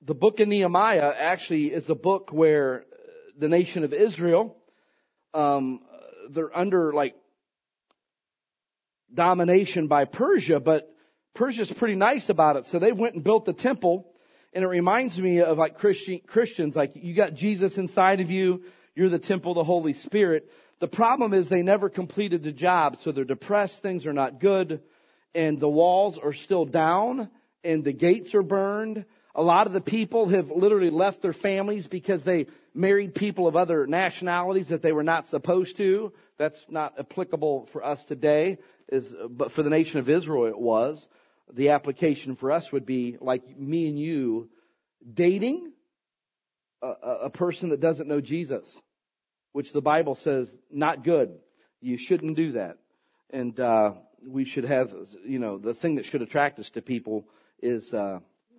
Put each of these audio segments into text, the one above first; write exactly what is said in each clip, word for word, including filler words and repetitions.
the book of Nehemiah actually is a book where the nation of Israel, um, they're under like domination by Persia, but Persia's pretty nice about it. So they went and built the temple, and it reminds me of like Christian, Christians, like you got Jesus inside of you, you're the temple of the Holy Spirit. The problem is they never completed the job, so they're depressed, things are not good, and the walls are still down, and the gates are burned. A lot of the people have literally left their families because they married people of other nationalities that they were not supposed to. That's not applicable for us today, is, but for the nation of Israel it was. The application for us would be like me and you dating a, a person that doesn't know Jesus, which the Bible says not good. You shouldn't do that. And uh, we should have, you know, the thing that should attract us to people is uh,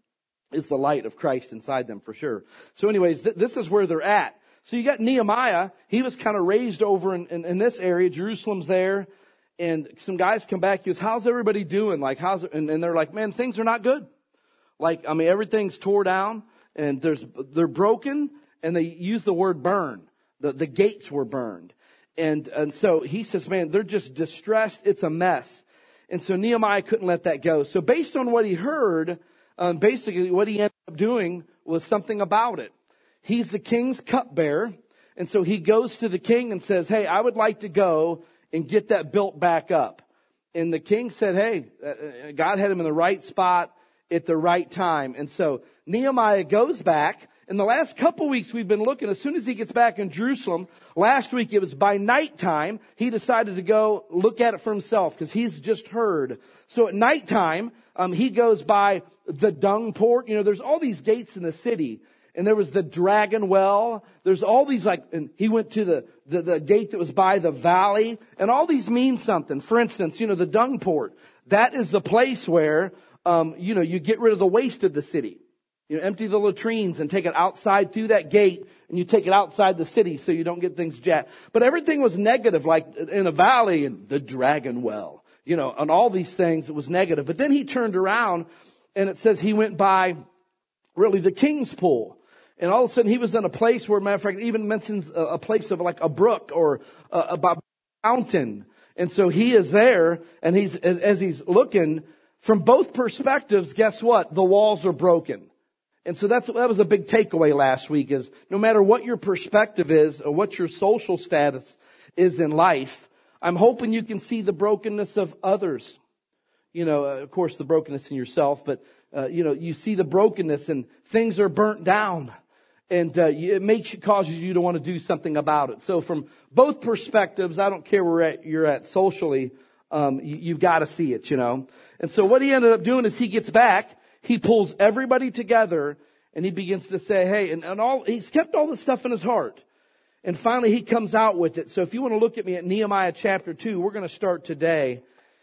is the light of Christ inside them for sure. So anyways, th- this is where they're at. So you got Nehemiah. He was kind of raised over in, in, in this area. Jerusalem's there. And some guys come back. He goes, how's everybody doing? Like, how's it? And, and they're like, man, things are not good. Like, I mean, everything's tore down and there's, they're broken, and they use the word burn. The, the gates were burned. And, and so he says, man, they're just distressed. It's a mess. And so Nehemiah couldn't let that go. So based on what he heard, um, basically what he ended up doing was something about it. He's the king's cupbearer. And so he goes to the king and says, hey, I would like to go and get that built back up. And the king said, hey, God had him in the right spot at the right time. And so Nehemiah goes back. In the last couple weeks we've been looking, as soon as he gets back in Jerusalem, last week it was by nighttime, he decided to go look at it for himself because he's just heard. So at nighttime, um, he goes by the dung port. You know, there's all these gates in the city. And there was the Dragon Well. There's all these like, and he went to the, the, the gate that was by the valley. And all these mean something. For instance, you know, the dung port. That is the place where, um, you know, you get rid of the waste of the city. You know, empty the latrines and take it outside through that gate, and you take it outside the city so you don't get things jacked. But everything was negative, like in a valley and the Dragon Well, you know, and all these things, it was negative. But then he turned around and it says he went by really the King's Pool. And all of a sudden he was in a place where, matter of fact, it even mentions a, a place of like a brook or a, a mountain. And so he is there, and he's, as, as he's looking from both perspectives, guess what? The walls are broken. And so that's, that was a big takeaway last week, is no matter what your perspective is or what your social status is in life, I'm hoping you can see the brokenness of others. You know, of course, the brokenness in yourself, but, uh, you know, you see the brokenness and things are burnt down. And uh, it makes you, causes you to want to do something about it. So from both perspectives, I don't care where at, you're at socially, um, you, you've got to see it, you know. And so what he ended up doing is he gets back, he pulls everybody together, and he begins to say, hey, and, and all he's kept all this stuff in his heart. And finally he comes out with it. So if you want to look at me at Nehemiah chapter two, we're going to start today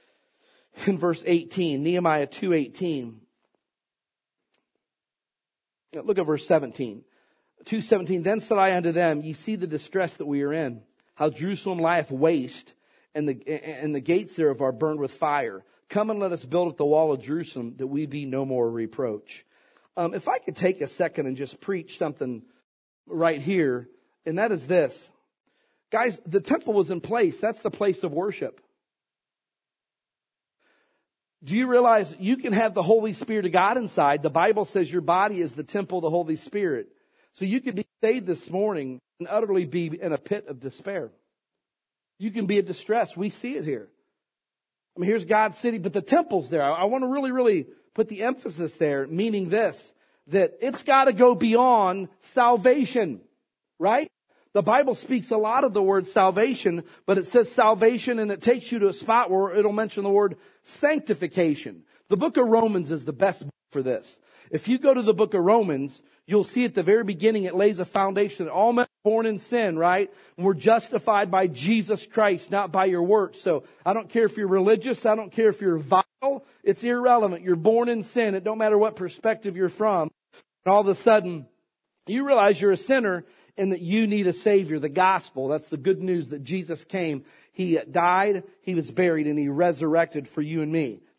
in verse eighteen, Nehemiah two eighteen. Look at verse seventeen. two seventeen, then said I unto them, ye see the distress that we are in, how Jerusalem lieth waste, and the and the gates thereof are burned with fire. Come and let us build up the wall of Jerusalem, that we be no more reproach. Um, if I could take a second and just preach something right here, and that is this. Guys, the temple was in place. That's the place of worship. Do you realize you can have the Holy Spirit of God inside? The Bible says your body is the temple of the Holy Spirit. So you could be saved this morning and utterly be in a pit of despair. You can be in distress. We see it here. I mean, here's God's city, but the temple's there. I, I want to really, really put the emphasis there, meaning this, that it's got to go beyond salvation, right? The Bible speaks a lot of the word salvation, but it says salvation and it takes you to a spot where it'll mention the word sanctification. The book of Romans is the best book for this. If you go to the book of Romans, you'll see at the very beginning it lays a foundation that all men are born in sin, right? And we're justified by Jesus Christ, not by your works. So I don't care if you're religious. I don't care if you're vile. It's irrelevant. You're born in sin. It don't matter what perspective you're from. And all of a sudden, you realize you're a sinner and that you need a Savior, the gospel. That's the good news that Jesus came. He died, He was buried, and He resurrected for you and me.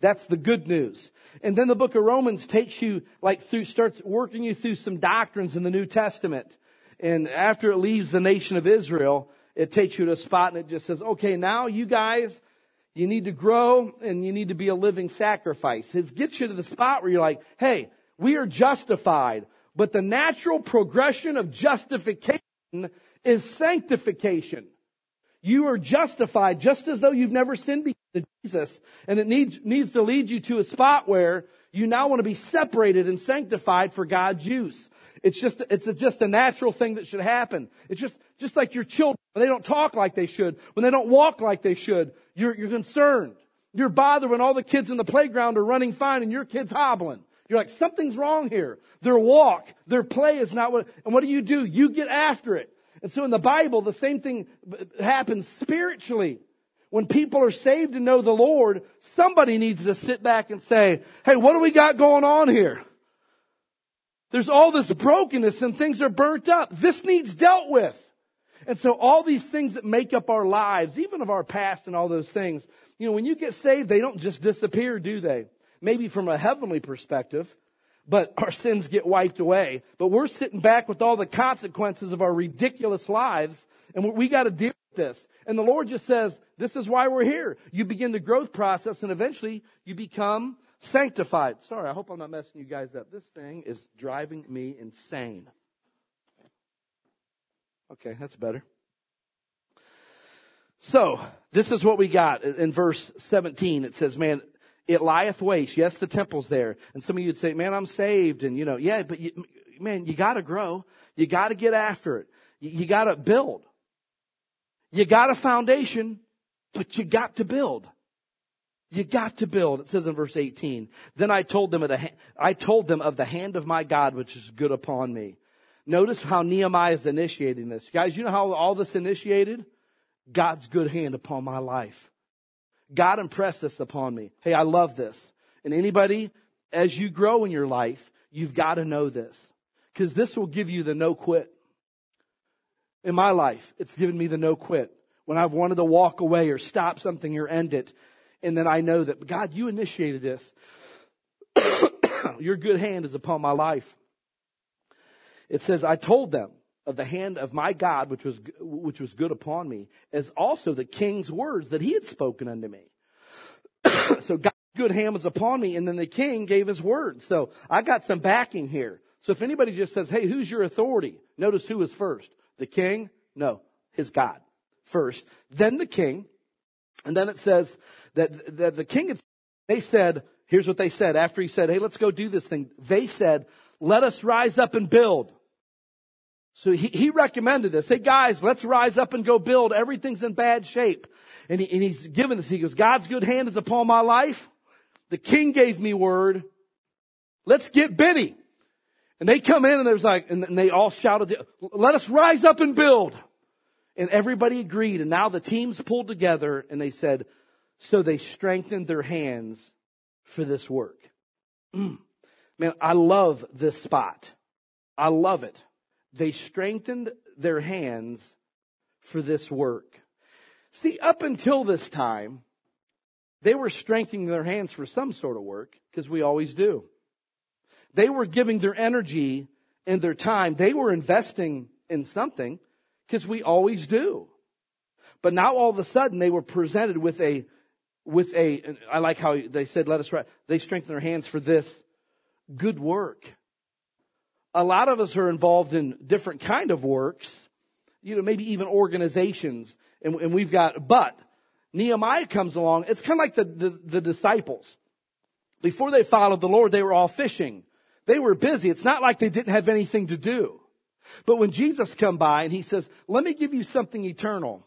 That's the good news. And then the book of Romans takes you like through, starts working you through some doctrines in the New Testament. And after it leaves the nation of Israel, it takes you to a spot and it just says, okay, now you guys, you need to grow and you need to be a living sacrifice. It gets you to the spot where you're like, hey, we are justified. But the natural progression of justification is sanctification. You are justified just as though you've never sinned because of Jesus. And it needs, needs to lead you to a spot where you now want to be separated and sanctified for God's use. It's just, it's a, just a natural thing that should happen. It's just, just like your children. When they don't talk like they should, when they don't walk like they should, you're, you're concerned. You're bothered when all the kids in the playground are running fine and your kid's hobbling. You're like, something's wrong here. Their walk, their play is not what, and what do you do? You get after it. And so in the Bible, the same thing happens spiritually. When people are saved and know the Lord, somebody needs to sit back and say, hey, what do we got going on here? There's all this brokenness and things are burnt up. This needs dealt with. And so all these things that make up our lives, even of our past and all those things, you know, when you get saved, they don't just disappear, do they? Maybe from a heavenly perspective, but our sins get wiped away. But we're sitting back with all the consequences of our ridiculous lives, and we got to deal with this. And the Lord just says, this is why we're here. You begin the growth process, and eventually you become sanctified. Sorry, I hope I'm not messing you guys up. This thing is driving me insane. Okay, that's better. So, this is what we got in verse seventeen. It says, man, it lieth waste. Yes, the temple's there. And some of you would say, man, I'm saved. And, you know, yeah, but, you, man, you got to grow. You got to get after it. You, you got to build. You got a foundation, but you got to build. You got to build. It says in verse eighteen, then I told them of the, I told them of the hand of my God, which is good upon me. Notice how Nehemiah is initiating this. Guys, you know how all this initiated? God's good hand upon my life. God impressed this upon me. Hey, I love this. And anybody, as you grow in your life, you've got to know this. Because this will give you the no quit. In my life, it's given me the no quit. When I've wanted to walk away or stop something or end it. And then I know that, God, you initiated this. Your good hand is upon my life. It says, I told them of the hand of my God, which was, which was good upon me, as also the king's words that he had spoken unto me. So God's good hand was upon me, and then the king gave his word. So I got some backing here. So if anybody just says, hey, who's your authority? Notice who was first. The king? No, his God first. Then the king. And then it says that, that the king, they said, here's what they said. After he said, hey, let's go do this thing. They said, let us rise up and build. So he, he recommended this. Hey, guys, let's rise up and go build. Everything's in bad shape. And, he, and he's given this. He goes, God's good hand is upon my life. The king gave me word. Let's get bitty. And they come in and there's like, and they all shouted, let us rise up and build. And everybody agreed. And now the teams pulled together and they said, so they strengthened their hands for this work. Mm. Man, I love this spot. I love it. They strengthened their hands for this work. See, up until this time, they were strengthening their hands for some sort of work, because we always do. They were giving their energy and their time. They were investing in something, because we always do. But now all of a sudden they were presented with a, with a, I like how they said, let us, they strengthened their hands for this good work. A lot of us are involved in different kind of works, you know, maybe even organizations, and, and we've got, but Nehemiah comes along. It's kind of like the, the, the disciples. Before they followed the Lord, they were all fishing. They were busy. It's not like they didn't have anything to do. But when Jesus come by and he says, let me give you something eternal.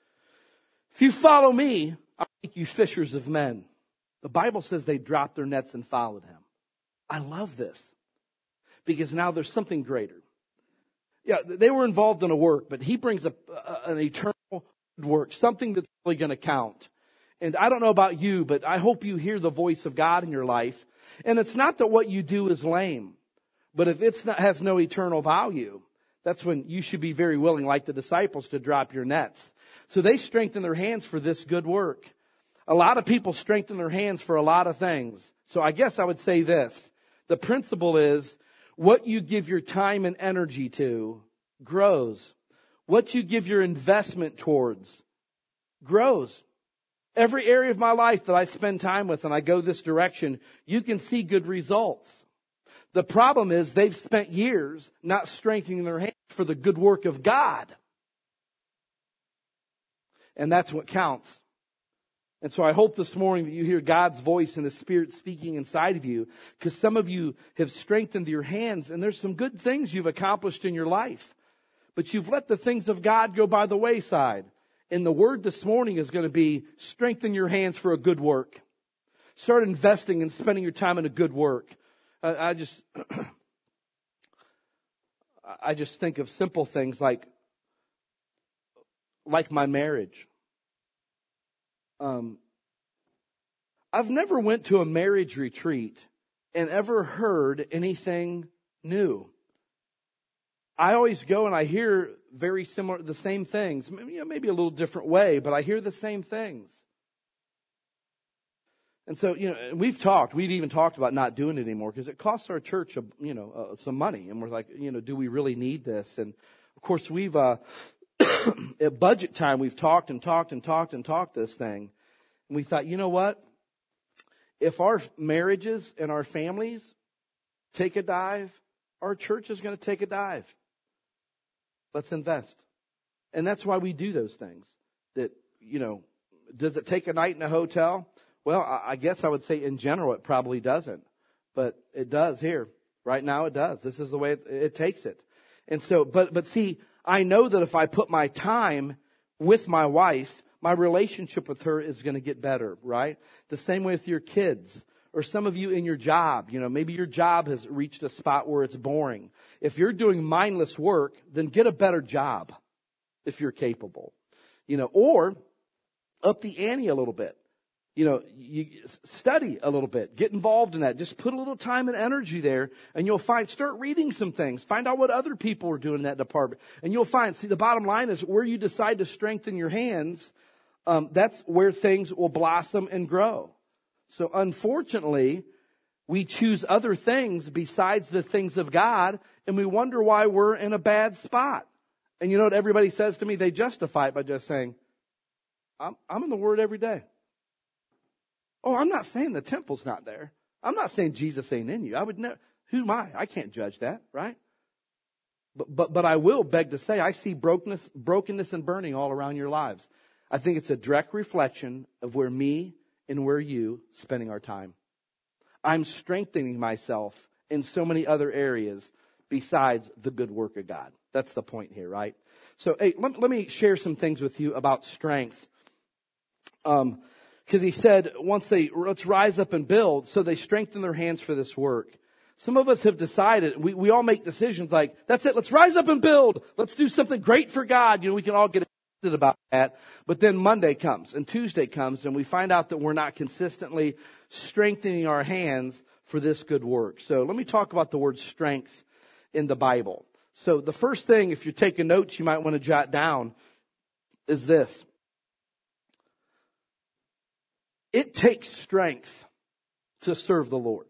If you follow me, I'll make you fishers of men. The Bible says they dropped their nets and followed him. I love this. Because now there's something greater. Yeah, they were involved in a work, but he brings a, a, an eternal work, something that's really going to count. And I don't know about you, but I hope you hear the voice of God in your life. And it's not that what you do is lame, but if it has no eternal value, that's when you should be very willing, like the disciples, to drop your nets. So they strengthen their hands for this good work. A lot of people strengthen their hands for a lot of things. So I guess I would say this. The principle is what you give your time and energy to grows. What you give your investment towards grows. Every area of my life that I spend time with and I go this direction, you can see good results. The problem is they've spent years not strengthening their hands for the good work of God. And that's what counts. And so I hope this morning that you hear God's voice and His Spirit speaking inside of you, because some of you have strengthened your hands and there's some good things you've accomplished in your life, but you've let the things of God go by the wayside. And the word this morning is going to be strengthen your hands for a good work. Start investing and spending your time in a good work. I, I just, I just think of simple things like, like my marriage. Um, I've never went to a marriage retreat and ever heard anything new. I always go and I hear very similar, the same things, maybe, you know, maybe a little different way, but I hear the same things. And so, you know, we've talked, we've even talked about not doing it anymore because it costs our church, you know, uh, some money. And we're like, you know, do we really need this? And of course, we've, uh, at budget time, we've talked and talked and talked and talked this thing. And we thought, you know what? If our marriages and our families take a dive, our church is going to take a dive. Let's invest. And that's why we do those things. That, you know, does it take a night in a hotel? Well, I guess I would say in general it probably doesn't. But it does here. Right now it does. This is the way it, it takes it. And so, but, but see, I know that if I put my time with my wife, my relationship with her is going to get better, right? The same way with your kids. Or some of you in your job, you know, maybe your job has reached a spot where it's boring. If you're doing mindless work, then get a better job if you're capable. You know, or up the ante a little bit. You know, you study a little bit, get involved in that. Just put a little time and energy there and you'll find, start reading some things. Find out what other people are doing in that department. And you'll find, see, the bottom line is where you decide to strengthen your hands, um, that's where things will blossom and grow. So unfortunately, we choose other things besides the things of God, and we wonder why we're in a bad spot. And you know what everybody says to me? They justify it by just saying, I'm, I'm in the Word every day. Oh, I'm not saying the temple's not there. I'm not saying Jesus ain't in you. I would never, who am I? I can't judge that, right? But, but, but I will beg to say, I see brokenness, brokenness and burning all around your lives. I think it's a direct reflection of where me and where you spending our time. I'm strengthening myself in so many other areas besides the good work of God. That's the point here, right? So, hey, let, let me share some things with you about strength. Um, because he said, once they, let's rise up and build, so they strengthen their hands for this work. Some of us have decided, we, we all make decisions like, that's it, let's rise up and build. Let's do something great for God. You know, we can all get excited about that. But then Monday comes and Tuesday comes and we find out that we're not consistently strengthening our hands for this good work. So let me talk about the word strength in the Bible. So the first thing, if you're taking notes, you might want to jot down is this. It takes strength to serve the Lord.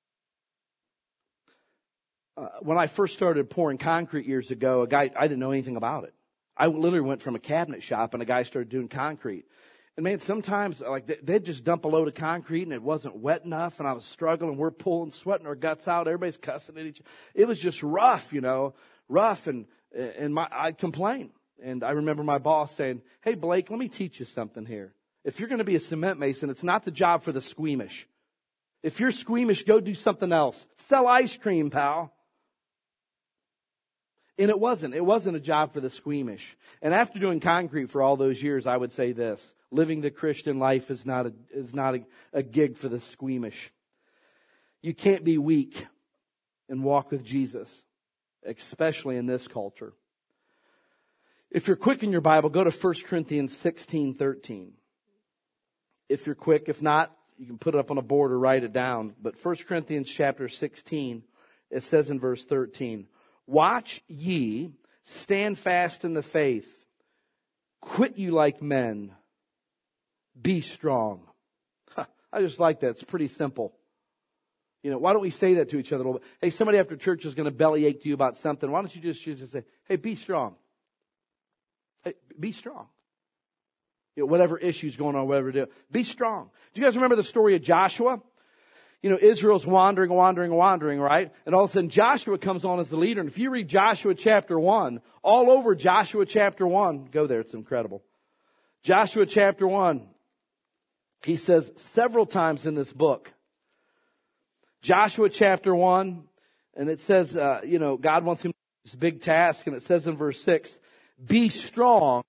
Uh, when I first started pouring concrete years ago, a guy, I didn't know anything about it. I literally went from a cabinet shop and a guy started doing concrete. And man, sometimes like they'd just dump a load of concrete and it wasn't wet enough and I was struggling. We're pulling, sweating our guts out. Everybody's cussing at each other. It was just rough, you know, rough. And, and my, I'd complain. And I remember my boss saying, hey, Blake, let me teach you something here. If you're going to be a cement mason, it's not the job for the squeamish. If you're squeamish, go do something else. Sell ice cream, pal. And it wasn't. It wasn't a job for the squeamish. And after doing concrete for all those years, I would say this. Living the Christian life is not a, is not a, a gig for the squeamish. You can't be weak and walk with Jesus, especially in this culture. If you're quick in your Bible, go to First Corinthians sixteen thirteen. If you're quick, if not, you can put it up on a board or write it down. But First Corinthians chapter sixteen, it says in verse thirteen, watch ye, stand fast in the faith, quit you like men, be strong. Huh, I just like that. It's pretty simple. You know, why don't we say that to each other a little bit? Hey, somebody after church is going to bellyache to you about something. Why don't you just choose to say, hey, be strong. Hey, be strong. You know, whatever issue's going on, whatever do, be strong. Do you guys remember the story of Joshua? You know, Israel's wandering, wandering, wandering, right? And all of a sudden Joshua comes on as the leader. And if you read Joshua chapter one, all over Joshua chapter one, go there, it's incredible. Joshua chapter one, he says several times in this book, Joshua chapter one, and it says, uh, you know, God wants him to do this big task, and it says in verse six, be strong,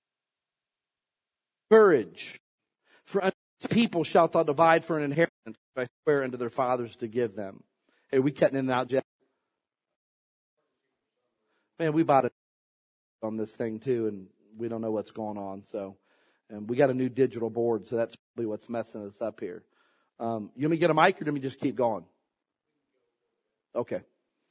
courage, for unto this people shalt thou divide for an inheritance, which I swear unto their fathers to give them. Hey, we cutting in and out, Jeff? Man, we bought it on this thing too, and we don't know what's going on, so, and we got a new digital board, so that's probably what's messing us up here. Um, you want me to get a mic, or do we just keep going? Okay.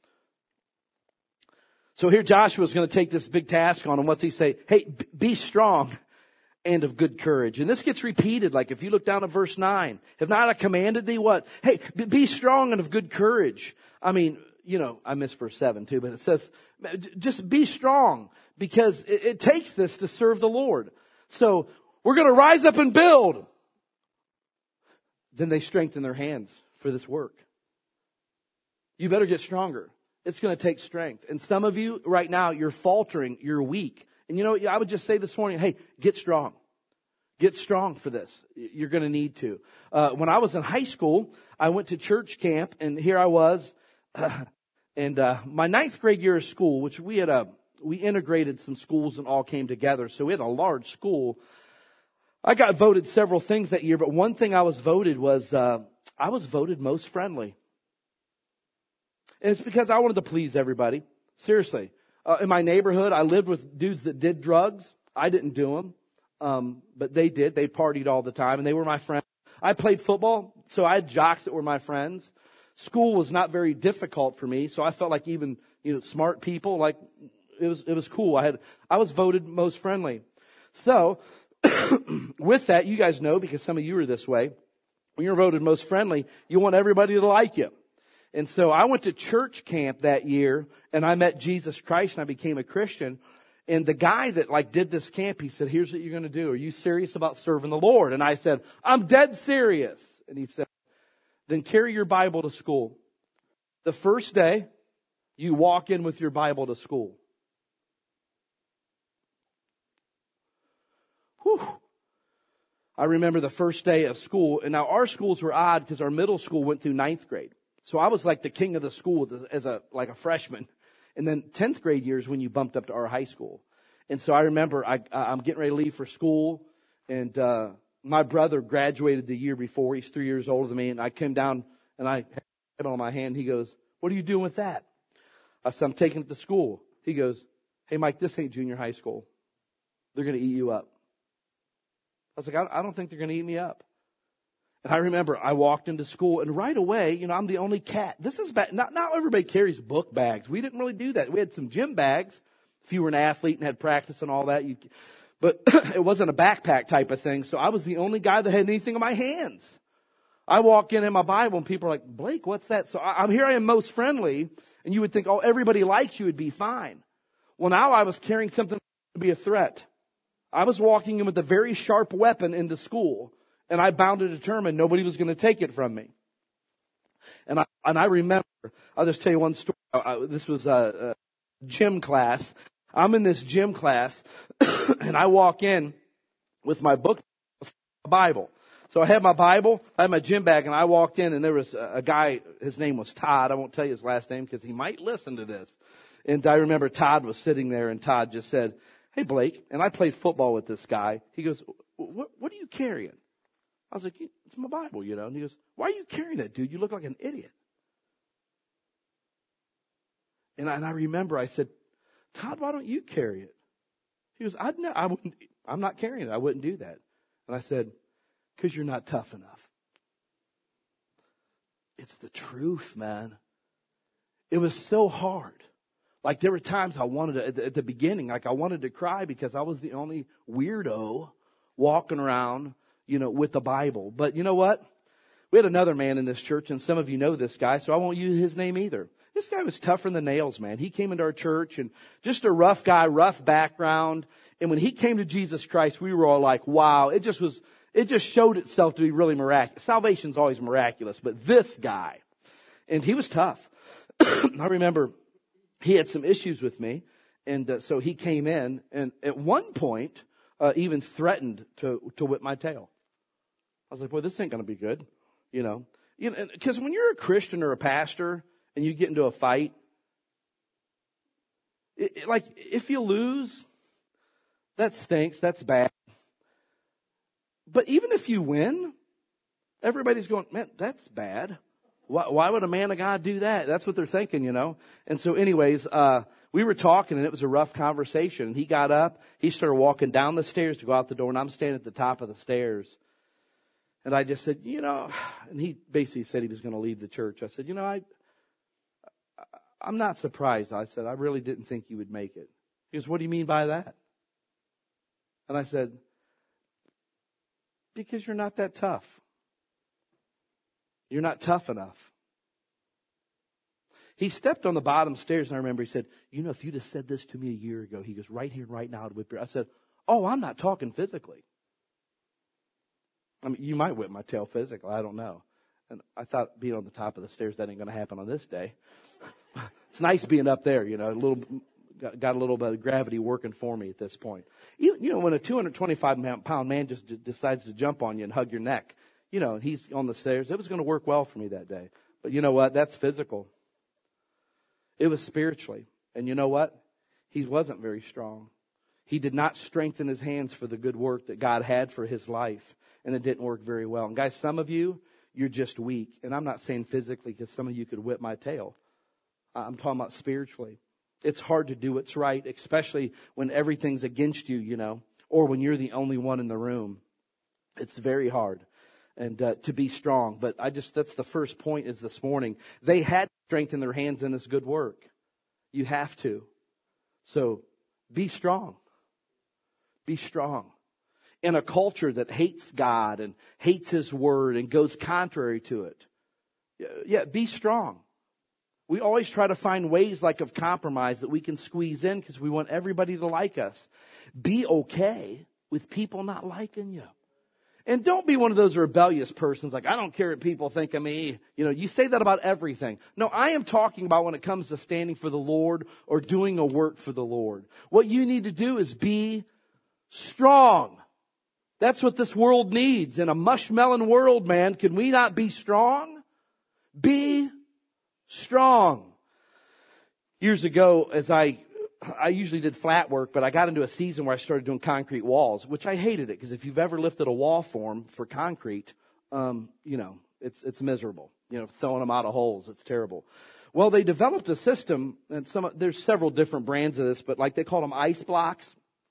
So here Joshua's going to take this big task on him. What's he say? Hey, be strong and of good courage. And this gets repeated. Like if you look down at verse nine, have not I commanded thee what? Hey, be strong and of good courage. I mean, you know, I missed verse seven too, but it says, just be strong, because it, it takes this to serve the Lord. So we're going to rise up and build. Then they strengthen their hands for this work. You better get stronger. It's going to take strength. And some of you right now, you're faltering, you're weak. And you know what, I would just say this morning, hey, get strong. Get strong for this. You're going to need to. Uh, when I was in high school, I went to church camp, and here I was. Uh, and uh, my ninth grade year of school, which we had a, we integrated some schools and all came together. So we had a large school. I got voted several things that year, but one thing I was voted was, uh, I was voted most friendly. And it's because I wanted to please everybody. Seriously. Uh, in my neighborhood, I lived with dudes that did drugs. I didn't do them. Um, but they did. They partied all the time, and they were my friends. I played football, so I had jocks that were my friends. School was not very difficult for me, so I felt like even, you know, smart people, like, it was, it was cool. I had, I was voted most friendly. So, with that, you guys know, because some of you are this way, when you're voted most friendly, you want everybody to like you. And so I went to church camp that year, and I met Jesus Christ, and I became a Christian. And the guy that like did this camp, he said, here's what you're going to do. Are you serious about serving the Lord? And I said, I'm dead serious. And he said, then carry your Bible to school. The first day, you walk in with your Bible to school. Whew. I remember the first day of school, and now our schools were odd because our middle school went through ninth grade. So I was like the king of the school as a, like a freshman. And then tenth grade year is when you bumped up to our high school. And so I remember I, I'm getting ready to leave for school. And uh, my brother graduated the year before. He's three years older than me. And I came down and I had it on my hand. He goes, what are you doing with that? I said, I'm taking it to school. He goes, hey, Mike, this ain't junior high school. They're going to eat you up. I was like, I don't think they're going to eat me up. And I remember I walked into school, and right away, you know, I'm the only cat. This is bad. Not, not everybody carries book bags. We didn't really do that. We had some gym bags. If you were an athlete and had practice and all that, you, but it wasn't a backpack type of thing. So I was the only guy that had anything in my hands. I walk in in my Bible, and people are like, Blake, what's that? So I, I'm here. I am most friendly, and you would think, oh, everybody likes you, it'd be fine. Well, now I was carrying something to be a threat. I was walking in with a very sharp weapon into school. And I bound to determine nobody was going to take it from me. And I, and I remember, I'll just tell you one story. I, this was a, a gym class. I'm in this gym class, and I walk in with my book, Bible. So I had my Bible, I had my gym bag, and I walked in, and there was a, a guy, his name was Todd. I won't tell you his last name because he might listen to this. And I remember Todd was sitting there, and Todd just said, hey, Blake, and I played football with this guy. He goes, what, what are you carrying? I was like, it's my Bible, you know. And he goes, why are you carrying that, dude? You look like an idiot. And I, and I remember I said, Todd, why don't you carry it? He goes, I'd ne- I wouldn't, I'm not carrying it. I wouldn't do that. And I said, because you're not tough enough. It's the truth, man. It was so hard. Like there were times I wanted to, at the, at the beginning, like I wanted to cry because I was the only weirdo walking around, you know, with the Bible. But you know what? We had another man in this church, and some of you know this guy, so I won't use his name either. This guy was tougher than nails, man. He came into our church, and just a rough guy, rough background. And when he came to Jesus Christ, we were all like, wow, it just was, it just showed itself to be really miraculous. Salvation's always miraculous, but this guy, and he was tough. I remember he had some issues with me, and uh, so he came in, and at one point, uh, even threatened to, to whip my tail. I was like, boy, this ain't going to be good, you know. You know, because when you're a Christian or a pastor and you get into a fight, it, it, like, if you lose, that stinks, that's bad. But even if you win, everybody's going, man, that's bad. Why, why would a man of God do that? That's what they're thinking, you know. And so anyways, uh, we were talking, and it was a rough conversation. And he got up, he started walking down the stairs to go out the door, and I'm standing at the top of the stairs. And I just said, you know, and he basically said he was going to leave the church. I said, you know, I, I'm not surprised. I said, I really didn't think you would make it. He goes, what do you mean by that? And I said, because you're not that tough. You're not tough enough. He stepped on the bottom stairs, and I remember he said, you know, if you'd have said this to me a year ago, he goes, right here, right now, I'd whip your. I said, oh, I'm not talking physically. I mean, you might whip my tail physically. I don't know. And I thought being on the top of the stairs, that ain't going to happen on this day. It's nice being up there, you know, a little, got, got a little bit of gravity working for me at this point. You, you know, when a two hundred twenty-five pound man just d- decides to jump on you and hug your neck, you know, and he's on the stairs, it was going to work well for me that day. But you know what? That's physical. It was spiritually. And you know what? He wasn't very strong. He did not strengthen his hands for the good work that God had for his life. And it didn't work very well. And guys, some of you, you're just weak. And I'm not saying physically, because some of you could whip my tail. I'm talking about spiritually. It's hard to do what's right, especially when everything's against you, you know, or when you're the only one in the room. It's very hard. And uh, to be strong. But I just, that's the first point is this morning. They had to strengthen their hands in this good work. You have to. So be strong. Be strong. In a culture that hates God and hates His Word and goes contrary to it. Yeah, be strong. We always try to find ways like of compromise that we can squeeze in because we want everybody to like us. Be okay with people not liking you. And don't be one of those rebellious persons like, I don't care what people think of me. You know, you say that about everything. No, I am talking about when it comes to standing for the Lord or doing a work for the Lord. What you need to do is be strong. That's what this world needs. In a mushmelon world, man, can we not be strong? Be strong. Years ago, as I, I usually did flat work, but I got into a season where I started doing concrete walls, which I hated it because if you've ever lifted a wall form for concrete, um, you know, it's it's miserable. You know, throwing them out of holes, it's terrible. Well, they developed a system, and some there's several different brands of this, but like they called them ice blocks,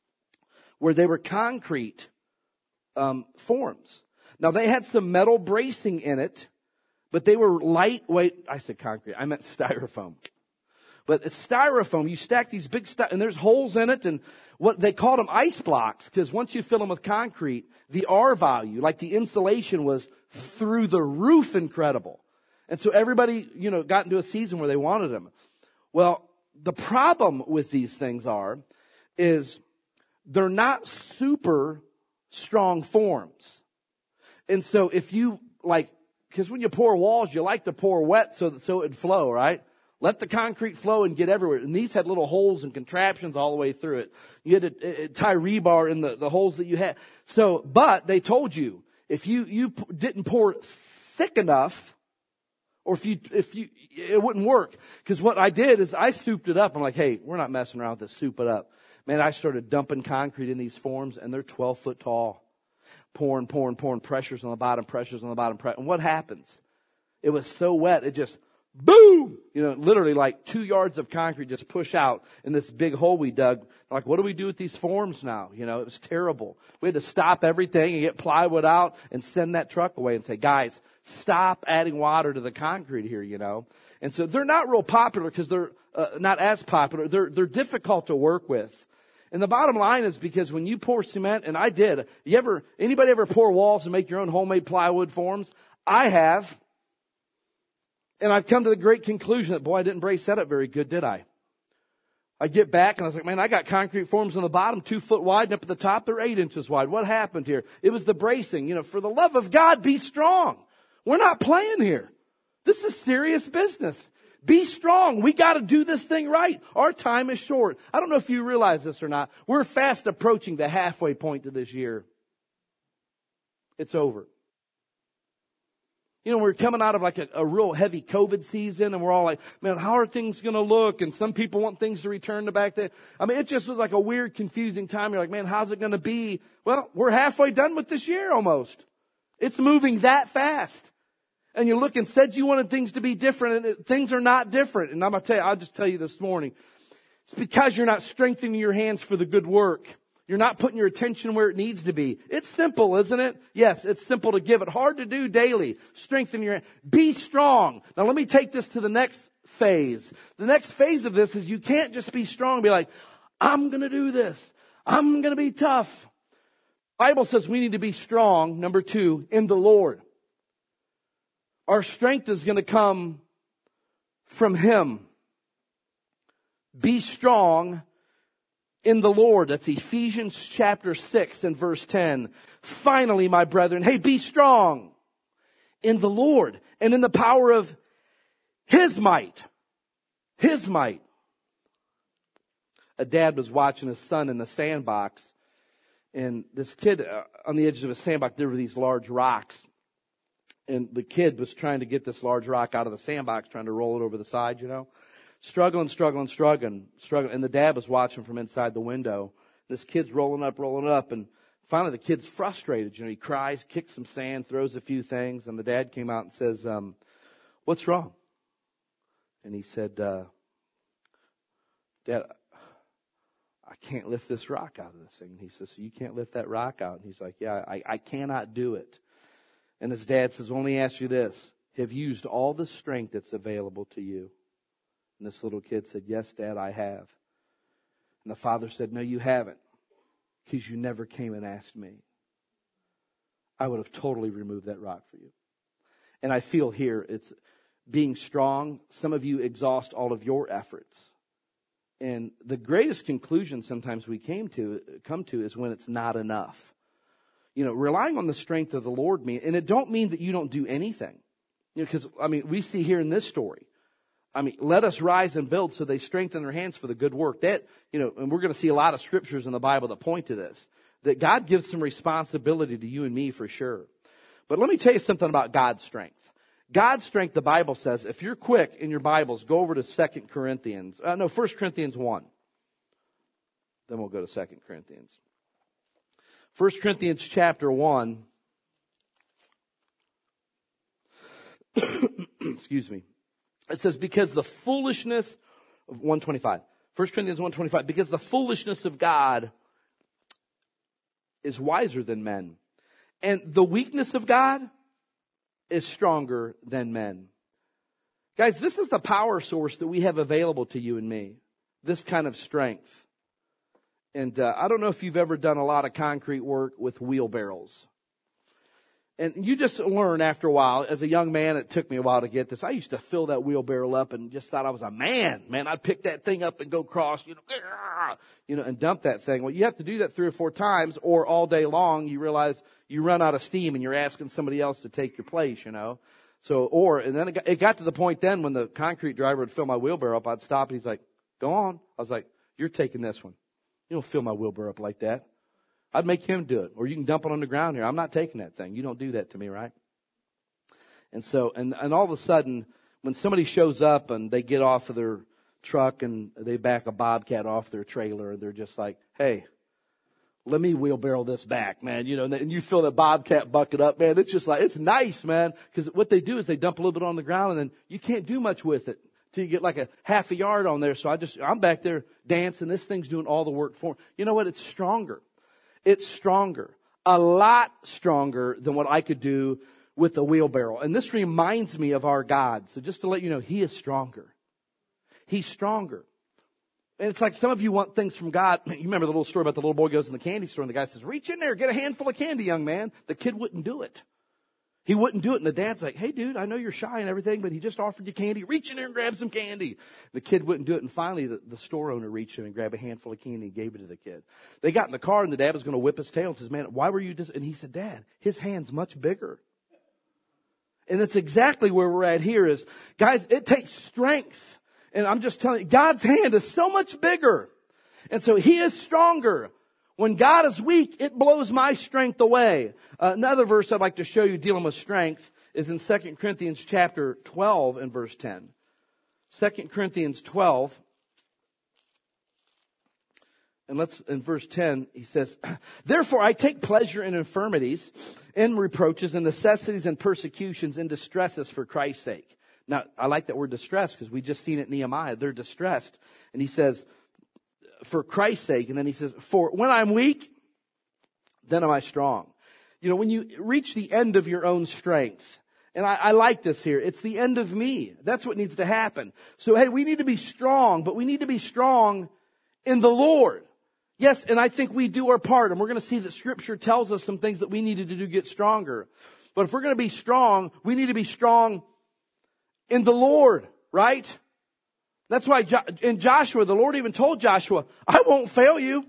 where they were concrete um, forms. Now they had some metal bracing in it, but they were lightweight. I said concrete. I meant styrofoam. But it's styrofoam. You stack these big stuff, and there's holes in it. And what they called them ice blocks, because once you fill them with concrete, the R value, like the insulation, was through the roof incredible. And so everybody, you know, got into a season where they wanted them. Well, the problem with these things are, is they're not super strong forms. And so if you like, because when you pour walls, you like to pour wet so that so it'd flow, right? Let the concrete flow and get everywhere. And these had little holes and contraptions all the way through it. You had to uh, tie rebar in the, the holes that you had. So, but they told you, if you, you p- didn't pour thick enough, or if you, if you, it wouldn't work. Because what I did is I souped it up. I'm like, hey, we're not messing around with this, soup it up. Man, I started dumping concrete in these forms, and they're twelve foot tall. Pouring, pouring, pouring, pressures on the bottom, pressures on the bottom. Pre- and what happens? It was so wet, it just, boom! You know, literally like two yards of concrete just push out in this big hole we dug. Like, what do we do with these forms now? You know, it was terrible. We had to stop everything and get plywood out and send that truck away and say, guys, stop adding water to the concrete here, you know. And so they're not real popular because they're uh, not as popular. They're, they're difficult to work with. And the bottom line is because when you pour cement, and I did, you ever, anybody ever pour walls and make your own homemade plywood forms? I have. And I've come to the great conclusion that, boy, I didn't brace that up very good, did I? I get back and I was like, man, I got concrete forms on the bottom, two foot wide, and up at the top, they're eight inches wide. What happened here? It was the bracing. You know, for the love of God, be strong. We're not playing here. This is serious business. Be strong. We got to do this thing right. Our time is short. I don't know if you realize this or not. We're fast approaching the halfway point to this year. It's over. You know, we're coming out of like a, a real heavy COVID season, and we're all like, man, how are things going to look? And some people want things to return to back there. I mean, it just was like a weird, confusing time. You're like, man, how's it going to be? Well, we're halfway done with this year almost. It's moving that fast. And you look and said you wanted things to be different, and it, things are not different. And I'm going to tell you, I'll just tell you this morning. It's because you're not strengthening your hands for the good work. You're not putting your attention where it needs to be. It's simple, isn't it? Yes, it's simple to give it. Hard to do daily. Strengthen your, be strong. Now let me take this to the next phase. The next phase of this is you can't just be strong and be like, I'm going to do this. I'm going to be tough. The Bible says we need to be strong, number two, in the Lord. Our strength is going to come from Him. Be strong in the Lord. That's Ephesians chapter six and verse ten. Finally, my brethren, hey, be strong in the Lord and in the power of His might. His might. A dad was watching his son in the sandbox, and this kid uh, on the edges of a sandbox, there were these large rocks. And the kid was trying to get this large rock out of the sandbox, trying to roll it over the side, you know. Struggling, struggling, struggling, struggling. And the dad was watching from inside the window. This kid's rolling up, rolling up. And finally the kid's frustrated. You know, he cries, kicks some sand, throws a few things. And the dad came out and says, um, what's wrong? And he said, uh, Dad, I can't lift this rock out of this thing. And he says, so you can't lift that rock out? And he's like, yeah, I, I cannot do it. And his dad says, well, let me ask you this. Have you used all the strength that's available to you? And this little kid said, yes, Dad, I have. And the father said, no, you haven't, because you never came and asked me. I would have totally removed that rock for you. And I feel here, it's being strong. Some of you exhaust all of your efforts. And the greatest conclusion sometimes we came to, come to is when it's not enough. You know, relying on the strength of the Lord, mean, and it don't mean that you don't do anything. You know, because, I mean, we see here in this story, I mean, let us rise and build so they strengthen their hands for the good work. That, you know, and we're going to see a lot of scriptures in the Bible that point to this, that God gives some responsibility to you and me for sure. But let me tell you something about God's strength. God's strength, the Bible says, if you're quick in your Bibles, go over to Second Corinthians. Uh, no, First Corinthians one. Then we'll go to Second Corinthians. First Corinthians chapter one. Excuse me. It says, because the foolishness of one twenty-five. First Corinthians one twenty-five. Because the foolishness of God is wiser than men. And the weakness of God is stronger than men. Guys, this is the power source that we have available to you and me. This kind of strength. And uh, I don't know if you've ever done a lot of concrete work with wheelbarrows. And you just learn after a while. As a young man, it took me a while to get this. I used to fill that wheelbarrow up and just thought I was a man. Man, I'd pick that thing up and go across, you know, you know, and dump that thing. Well, you have to do that three or four times, or all day long you realize you run out of steam and you're asking somebody else to take your place, you know. So, or, and then it got, it got to the point then when the concrete driver would fill my wheelbarrow up, I'd stop and he's like, go on. I was like, you're taking this one. You don't fill my wheelbarrow up like that. I'd make him do it. Or you can dump it on the ground here. I'm not taking that thing. You don't do that to me, right? And so, and, and all of a sudden, when somebody shows up and they get off of their truck and they back a Bobcat off their trailer, they're just like, hey, let me wheelbarrow this back, man. You know, and, and you fill that Bobcat bucket up, man. It's just like, it's nice, man. Because what they do is they dump a little bit on the ground and then you can't do much with it till you get like a half a yard on there. So I just, I'm back there dancing. This thing's doing all the work for me. You know what? It's stronger. It's stronger, a lot stronger than what I could do with the wheelbarrow. And this reminds me of our God. So just to let you know, He is stronger. He's stronger. And it's like some of you want things from God. You remember the little story about the little boy goes in the candy store and the guy says, reach in there, get a handful of candy, young man. The kid wouldn't do it. He wouldn't do it. And the dad's like, hey, dude, I know you're shy and everything, but he just offered you candy. Reach in there and grab some candy. The kid wouldn't do it. And finally, the, the store owner reached in and grabbed a handful of candy and gave it to the kid. They got in the car and the dad was going to whip his tail and says, man, why were you dis-? And he said, Dad, his hand's much bigger. And that's exactly where we're at here is, guys, it takes strength. And I'm just telling you, God's hand is so much bigger. And so he is stronger. When God is weak, it blows my strength away. Uh, another verse I'd like to show you dealing with strength is in Second Corinthians chapter twelve and verse ten. Second Corinthians twelve. And let's, in verse ten, he says, therefore I take pleasure in infirmities, in reproaches, in necessities, and persecutions, and distresses for Christ's sake. Now, I like that word distress because we just seen it in Nehemiah. They're distressed. And he says, for Christ's sake. And then he says, for when I'm weak, then am I strong. You know, when you reach the end of your own strength, and I, I like this here, it's the end of me. That's what needs to happen. So, hey, we need to be strong, but we need to be strong in the Lord. Yes, and I think we do our part, and we're going to see that Scripture tells us some things that we needed to do to get stronger. But if we're going to be strong, we need to be strong in the Lord, right? That's why in Joshua, the Lord even told Joshua, I won't fail you.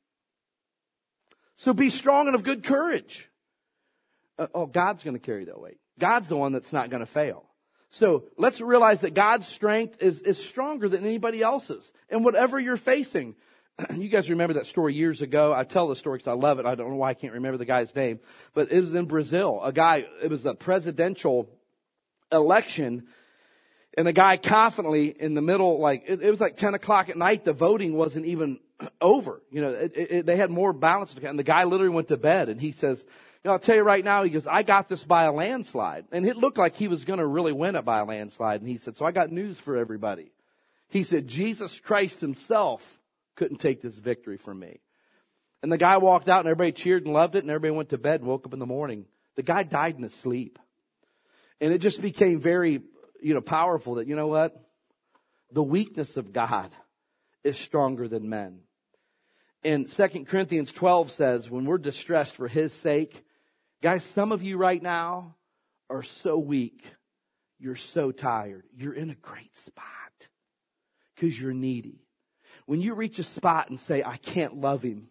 So be strong and of good courage. Uh, oh, God's going to carry that weight. God's the one that's not going to fail. So let's realize that God's strength is, is stronger than anybody else's. And whatever you're facing, you guys remember that story years ago. I tell the story because I love it. I don't know why I can't remember the guy's name. But it was in Brazil. A guy, it was a presidential election. And the guy confidently in the middle, like, it, it was like ten o'clock at night. The voting wasn't even over. You know, it, it, they had more balance. And the guy literally went to bed. And he says, you know, I'll tell you right now, he goes, I got this by a landslide. And it looked like he was going to really win it by a landslide. And he said, so I got news for everybody. He said, Jesus Christ himself couldn't take this victory from me. And the guy walked out and everybody cheered and loved it. And everybody went to bed and woke up in the morning. The guy died in his sleep. And it just became very, you know, powerful that, you know what? The weakness of God is stronger than men. And Second Corinthians twelve says, when we're distressed for his sake, guys, some of you right now are so weak. You're so tired. You're in a great spot because you're needy. When you reach a spot and say, I can't love him.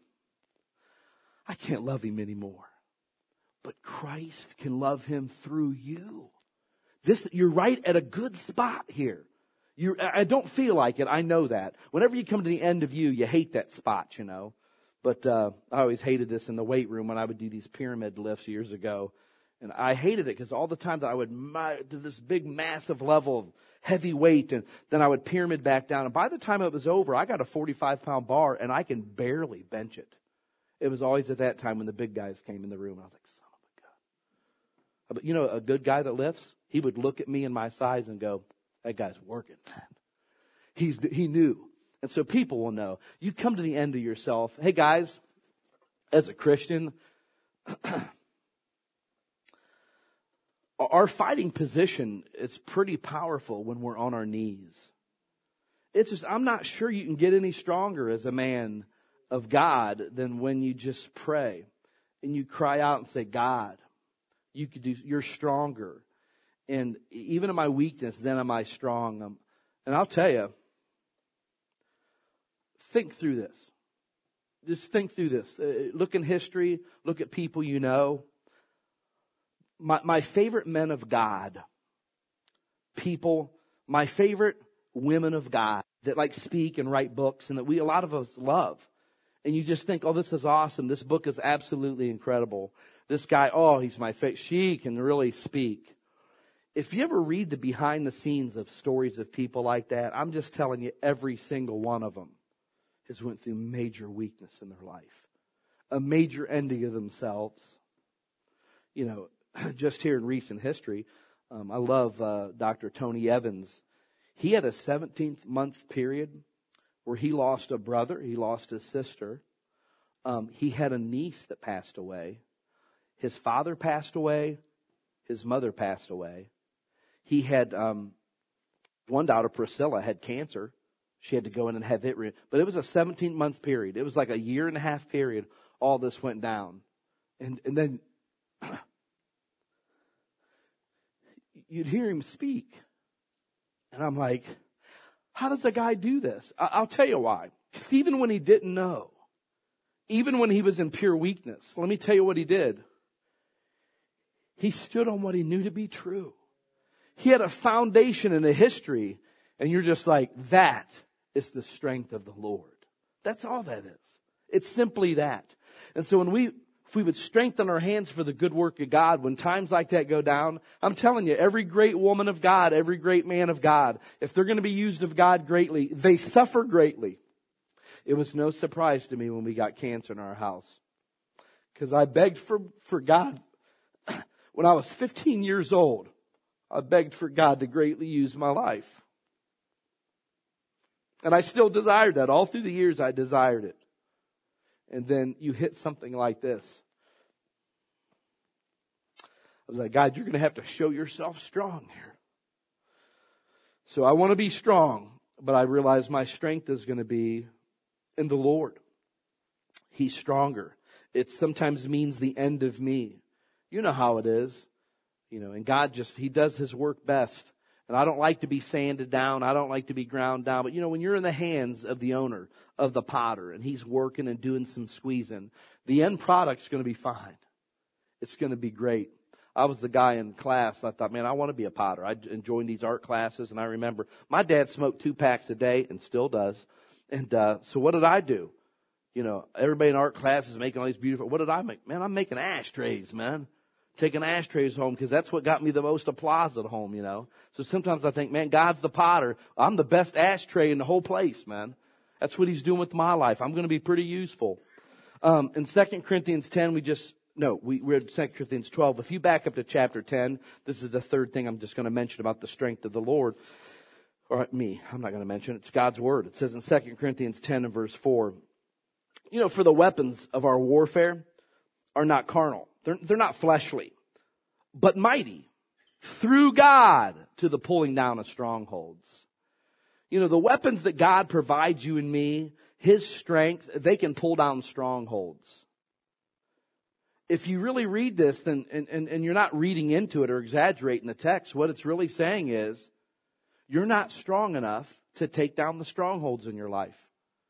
I can't love him anymore. But Christ can love him through you. This, you're right at a good spot here. You, I don't feel like it. I know that. Whenever you come to the end of you, you hate that spot, you know. But uh, I always hated this in the weight room when I would do these pyramid lifts years ago. And I hated it because all the time that I would do this big, massive level of heavy weight, and then I would pyramid back down. And by the time it was over, I got a forty-five pound bar, and I can barely bench it. It was always at that time when the big guys came in the room. I was like, son of a gun. But you know, a good guy that lifts, he would look at me and my size and go, that guy's working, man. He's, he knew. And so people will know. You come to the end of yourself. Hey, guys, as a Christian, our fighting position is pretty powerful when we're on our knees. It's just, I'm not sure you can get any stronger as a man of God than when you just pray and you cry out and say, God, you could do, you're stronger. And even in my weakness, then am I strong. Um, and I'll tell you, think through this. Just think through this. Uh, look in history. Look at people you know. My, my favorite men of God, people, my favorite women of God that like speak and write books and that we, a lot of us love. And you just think, oh, this is awesome. This book is absolutely incredible. This guy, oh, he's my favorite. She can really speak. If you ever read the behind the scenes of stories of people like that, I'm just telling you, every single one of them has went through major weakness in their life. A major ending of themselves. You know, just here in recent history, um, I love uh, Doctor Tony Evans. He had a seventeenth month period where he lost a brother, he lost his sister. Um, he had a niece that passed away. His father passed away. His mother passed away. He had um, one daughter, Priscilla, had cancer. She had to go in and have it re- but it was a seventeen month period. It was like a year and a half period. All this went down. And, and then you'd hear him speak. And I'm like, how does the guy do this? I- I'll tell you why. Because even when he didn't know, even when he was in pure weakness, let me tell you what he did. He stood on what he knew to be true. He had a foundation and a history, and you're just like, that is the strength of the Lord. That's all that is. It's simply that. And so when we, if we would strengthen our hands for the good work of God, when times like that go down, I'm telling you, every great woman of God, every great man of God, if they're going to be used of God greatly, they suffer greatly. It was no surprise to me when we got cancer in our house. Because I begged for, for God, when I was fifteen years old, I begged for God to greatly use my life. And I still desired that. All through the years, I desired it. And then you hit something like this. I was like, God, you're going to have to show yourself strong here. So I want to be strong, but I realize my strength is going to be in the Lord. He's stronger. It sometimes means the end of me. You know how it is. You know, and God just, He does His work best. And I don't like to be sanded down. I don't like to be ground down. But, you know, when you're in the hands of the owner, of the potter, and he's working and doing some squeezing, the end product's going to be fine. It's going to be great. I was the guy in class. I thought, man, I want to be a potter. I joined these art classes, and I remember my dad smoked two packs a day and still does. And uh, so what did I do? You know, everybody in art class is making all these beautiful, what did I make? Man, I'm making ashtrays, man. Taking ashtrays home because that's what got me the most applause at home, you know. So sometimes I think, man, God's the potter. I'm the best ashtray in the whole place, man. That's what He's doing with my life. I'm going to be pretty useful. Um, in Second Corinthians ten, we just, no, we read Second Corinthians twelve. If you back up to chapter ten, this is the third thing I'm just going to mention about the strength of the Lord. Or me, I'm not going to mention it. It's God's word. It says in Second Corinthians ten and verse four, you know, for the weapons of our warfare are not carnal. They're, they're not fleshly, but mighty through God to the pulling down of strongholds. You know, the weapons that God provides you and me, His strength, they can pull down strongholds. If you really read this, then and, and, and you're not reading into it or exaggerating the text, what it's really saying is, you're not strong enough to take down the strongholds in your life.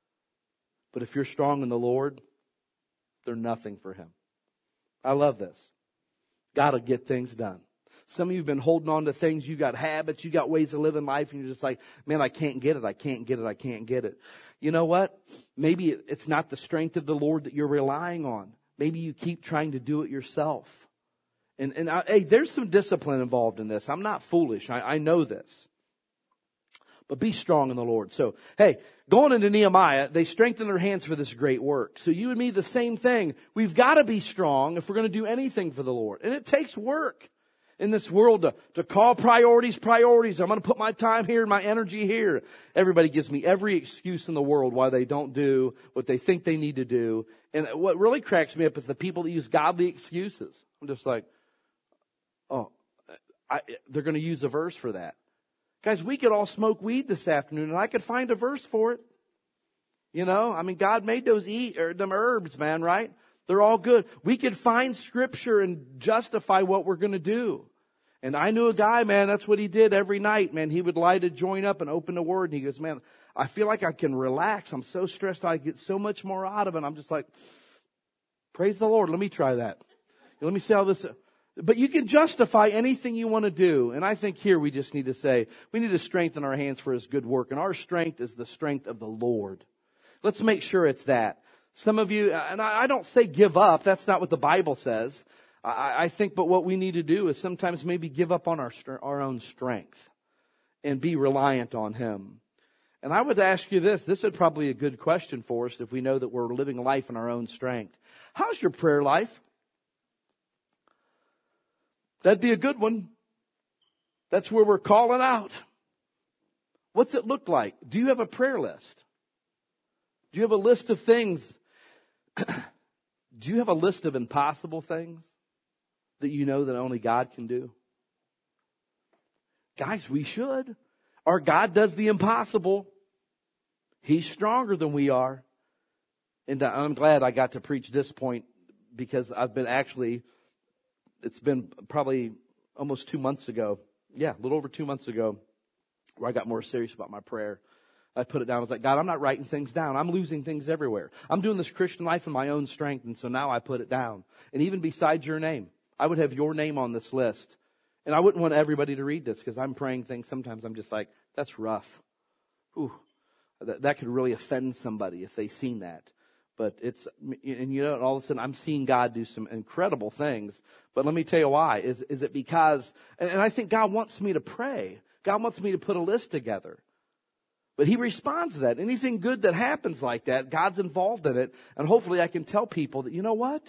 But if you're strong in the Lord, they're nothing for Him. I love this. God will get things done. Some of you have been holding on to things. You got habits. You got ways of living life. And you're just like, man, I can't get it. I can't get it. I can't get it. You know what? Maybe it's not the strength of the Lord that you're relying on. Maybe you keep trying to do it yourself. And, and I, hey, there's some discipline involved in this. I'm not foolish. I, I know this. But be strong in the Lord. So, hey, going into Nehemiah, they strengthen their hands for this great work. So you and me, the same thing. We've got to be strong if we're going to do anything for the Lord. And it takes work in this world to, to call priorities, priorities. I'm going to put my time here and my energy here. Everybody gives me every excuse in the world why they don't do what they think they need to do. And what really cracks me up is the people that use godly excuses. I'm just like, oh, I, they're going to use a verse for that. Guys, we could all smoke weed this afternoon, and I could find a verse for it. You know, I mean, God made those eat or them herbs, man, right? They're all good. We could find scripture and justify what we're going to do. And I knew a guy, man, that's what he did every night, man. He would light a joint up and open the Word, and he goes, man, I feel like I can relax. I'm so stressed. I get so much more out of it. I'm just like, praise the Lord. Let me try that. Let me see how this... But you can justify anything you want to do. And I think here we just need to say, we need to strengthen our hands for His good work. And our strength is the strength of the Lord. Let's make sure it's that. Some of you, and I don't say give up. That's not what the Bible says. I, I think, but what we need to do is sometimes maybe give up on our, our own strength and be reliant on Him. And I would ask you this. This is probably a good question for us if we know that we're living life in our own strength. How's your prayer life? That'd be a good one. That's where we're calling out. What's it look like? Do you have a prayer list? Do you have a list of things? Do you have a list of impossible things that you know that only God can do? Guys, we should. Our God does the impossible. He's stronger than we are. And I'm glad I got to preach this point because I've been actually, it's been probably almost two months ago. Yeah, a little over two months ago where I got more serious about my prayer. I put it down. I was like, God, I'm not writing things down. I'm losing things everywhere. I'm doing this Christian life in my own strength. And so now I put it down. And even besides your name, I would have your name on this list. And I wouldn't want everybody to read this because I'm praying things. Sometimes I'm just like, that's rough. Ooh, that, that could really offend somebody if they've seen that. But it's, and you know, all of a sudden I'm seeing God do some incredible things. But let me tell you why. Is, is it because, and, and I think God wants me to pray. God wants me to put a list together. But He responds to that. Anything good that happens like that, God's involved in it. And hopefully I can tell people that, you know what?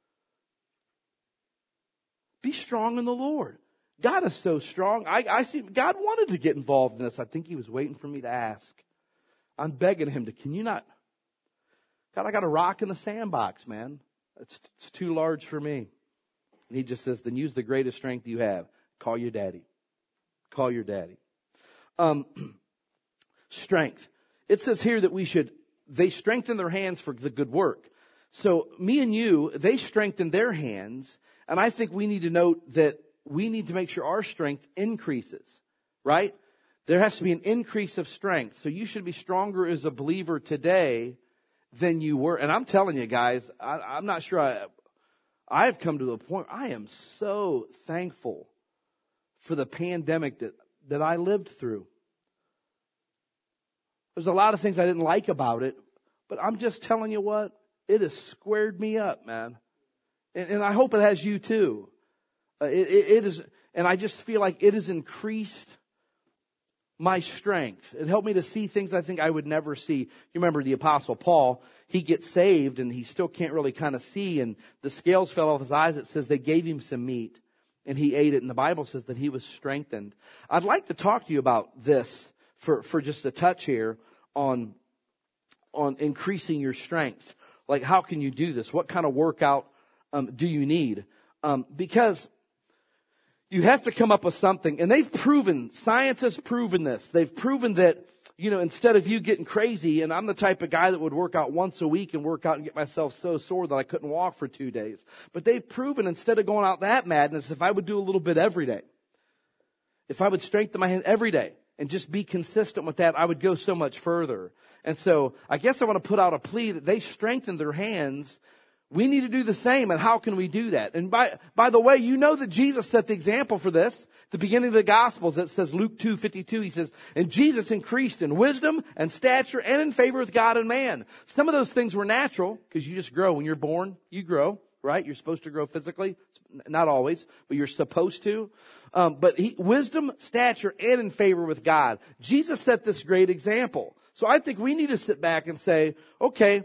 Be strong in the Lord. God is so strong. I, I see God wanted to get involved in this. I think He was waiting for me to ask. I'm begging Him to, can you not? God, I got a rock in the sandbox, man. It's, it's too large for me. And He just says, then use the greatest strength you have. Call your daddy. Call your daddy. Um, strength. It says here that we should, they strengthen their hands for the good work. So me and you, they strengthen their hands. And I think we need to note that we need to make sure our strength increases, right? There has to be an increase of strength. So you should be stronger as a believer today than you were. And I'm telling you guys, I, I'm not sure I, I've come to the point, I am so thankful for the pandemic that, that I lived through. There's a lot of things I didn't like about it, but I'm just telling you what, it has squared me up, man. And, and I hope it has you too. Uh, it, it, it is, and I just feel like it has increased my strength. It helped me to see things I think I would never see. You remember the Apostle Paul, he gets saved and he still can't really kind of see, and the scales fell off his eyes. It says they gave him some meat and he ate it, and the Bible says that he was strengthened. I'd like to talk to you about this for, for just a touch here on, on increasing your strength. Like, how can you do this? What kind of workout um, do you need? Um, because you have to come up with something. And they've proven, science has proven this. They've proven that, you know, instead of you getting crazy, and I'm the type of guy that would work out once a week and work out and get myself so sore that I couldn't walk for two days. But they've proven instead of going out that madness, if I would do a little bit every day, if I would strengthen my hand every day and just be consistent with that, I would go so much further. And so I guess I want to put out a plea that they strengthen their hands. We need to do the same. And how can we do that? And by, by the way, you know that Jesus set the example for this. At the beginning of the Gospels, it says Luke two fifty-two, he says, and Jesus increased in wisdom and stature and in favor with God and man. Some of those things were natural because you just grow. When you're born, you grow, right? You're supposed to grow physically. Not always, but you're supposed to. Um, but he, wisdom, stature, and in favor with God. Jesus set this great example. So I think we need to sit back and say, okay,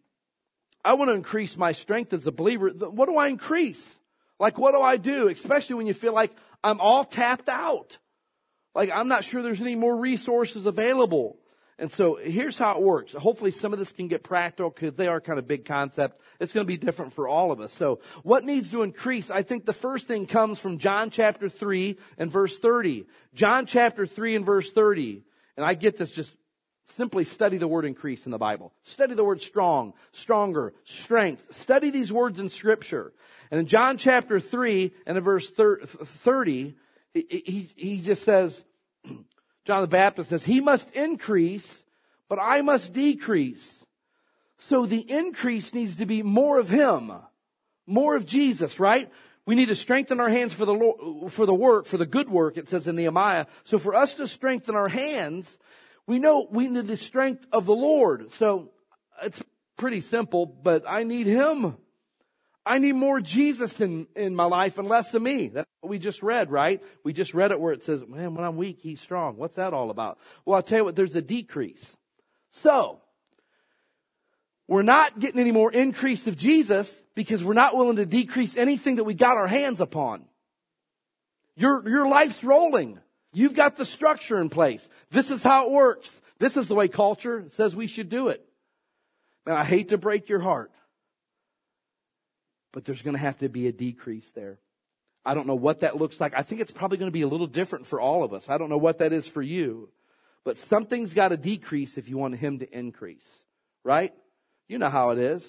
I want to increase my strength as a believer. What do I increase? Like, what do I do? Especially when you feel like I'm all tapped out. Like, I'm not sure there's any more resources available. And so here's how it works. Hopefully some of this can get practical because they are kind of big concept. It's going to be different for all of us. So what needs to increase? I think the first thing comes from John chapter three and verse thirty. John chapter three and verse thirty. And I get this, just simply study the word increase in the Bible. Study the word strong, stronger, strength. Study these words in Scripture. And in John chapter three and in verse thirty, he, he, he just says, John the Baptist says, he must increase, but I must decrease. So the increase needs to be more of him, more of Jesus, right? We need to strengthen our hands for the Lord, for the work, for the good work, it says in Nehemiah. So for us to strengthen our hands, we know we need the strength of the Lord. So it's pretty simple, but I need him. I need more Jesus in, in my life and less of me. That's what we just read, right? We just read it where it says, man, when I'm weak, he's strong. What's that all about? Well, I'll tell you what, there's a decrease. So, we're not getting any more increase of Jesus because we're not willing to decrease anything that we got our hands upon. Your, your life's rolling. You've got the structure in place. This is how it works. This is the way culture says we should do it. Now, I hate to break your heart, but there's going to have to be a decrease there. I don't know what that looks like. I think it's probably going to be a little different for all of us. I don't know what that is for you. But something's got to decrease if you want him to increase, right? You know how it is.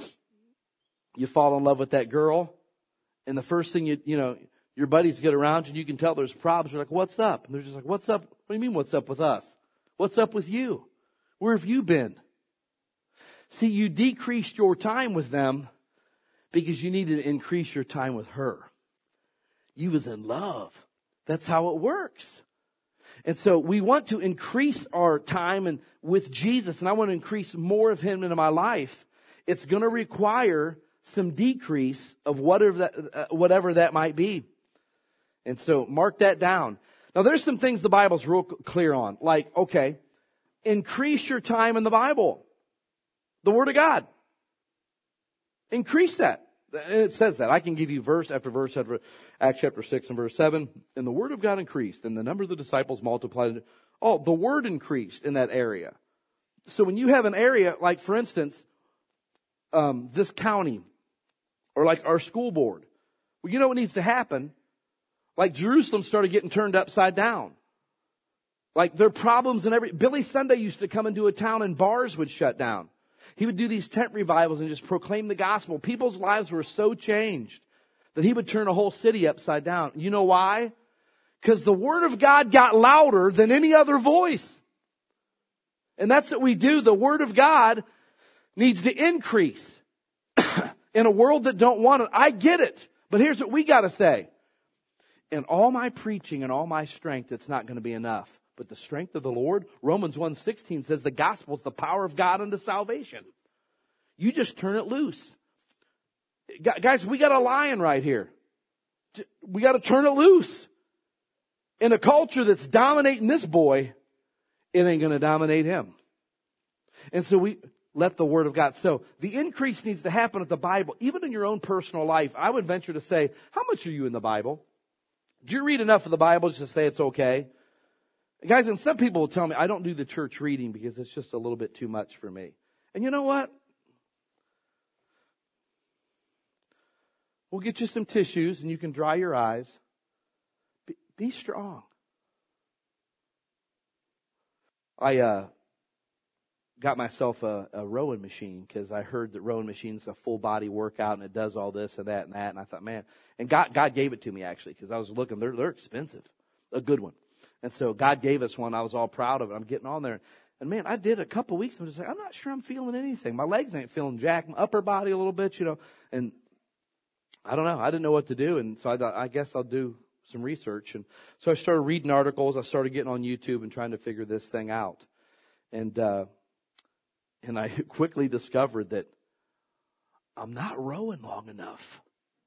You fall in love with that girl, and the first thing you, you know, your buddies get around you, and you can tell there's problems. You're like, what's up? And they're just like, what's up? What do you mean, what's up with us? What's up with you? Where have you been? See, you decreased your time with them because you needed to increase your time with her. You was in love. That's how it works. And so we want to increase our time and with Jesus, and I want to increase more of him into my life. It's going to require some decrease of whatever that, uh, whatever that might be. And so mark that down. Now there's some things the Bible's real clear on. Like, okay, increase your time in the Bible. The Word of God. Increase that. And it says that. I can give you verse after verse after Acts chapter six and verse seven. And the Word of God increased, and the number of the disciples multiplied. Oh, the Word increased in that area. So when you have an area, like for instance, um, this county, or like our school board, well, you know what needs to happen? Like Jerusalem started getting turned upside down. Like there are problems in every... Billy Sunday used to come into a town and bars would shut down. He would do these tent revivals and just proclaim the gospel. People's lives were so changed that he would turn a whole city upside down. You know why? Because the Word of God got louder than any other voice. And that's what we do. The Word of God needs to increase in a world that don't want it. I get it. But here's what we got to say. In all my preaching and all my strength, it's not going to be enough. But the strength of the Lord, Romans one sixteen says the gospel is the power of God unto salvation. You just turn it loose. Guys, we got a lion right here. We got to turn it loose. In a culture that's dominating this boy, it ain't going to dominate him. And so we let the Word of God. So the increase needs to happen at the Bible. Even in your own personal life, I would venture to say, how much are you in the Bible? Do you read enough of the Bible just to say it's okay? Guys, and some people will tell me, I don't do the church reading because it's just a little bit too much for me. And you know what? We'll get you some tissues and you can dry your eyes. Be, be strong. I uh, got myself a, a rowing machine because I heard that rowing machine's a full body workout and it does all this and that and that. And I thought, man, and God, God gave it to me actually because I was looking, they're, they're expensive, a good one. And so God gave us one. I was all proud of it. I'm getting on there. And man, I did a couple weeks. I'm just like, I'm not sure I'm feeling anything. My legs ain't feeling jacked. My upper body a little bit, you know. And I don't know. I didn't know what to do. And so I thought, I guess I'll do some research. And so I started reading articles. I started getting on YouTube and trying to figure this thing out. And, uh, and I quickly discovered that I'm not rowing long enough.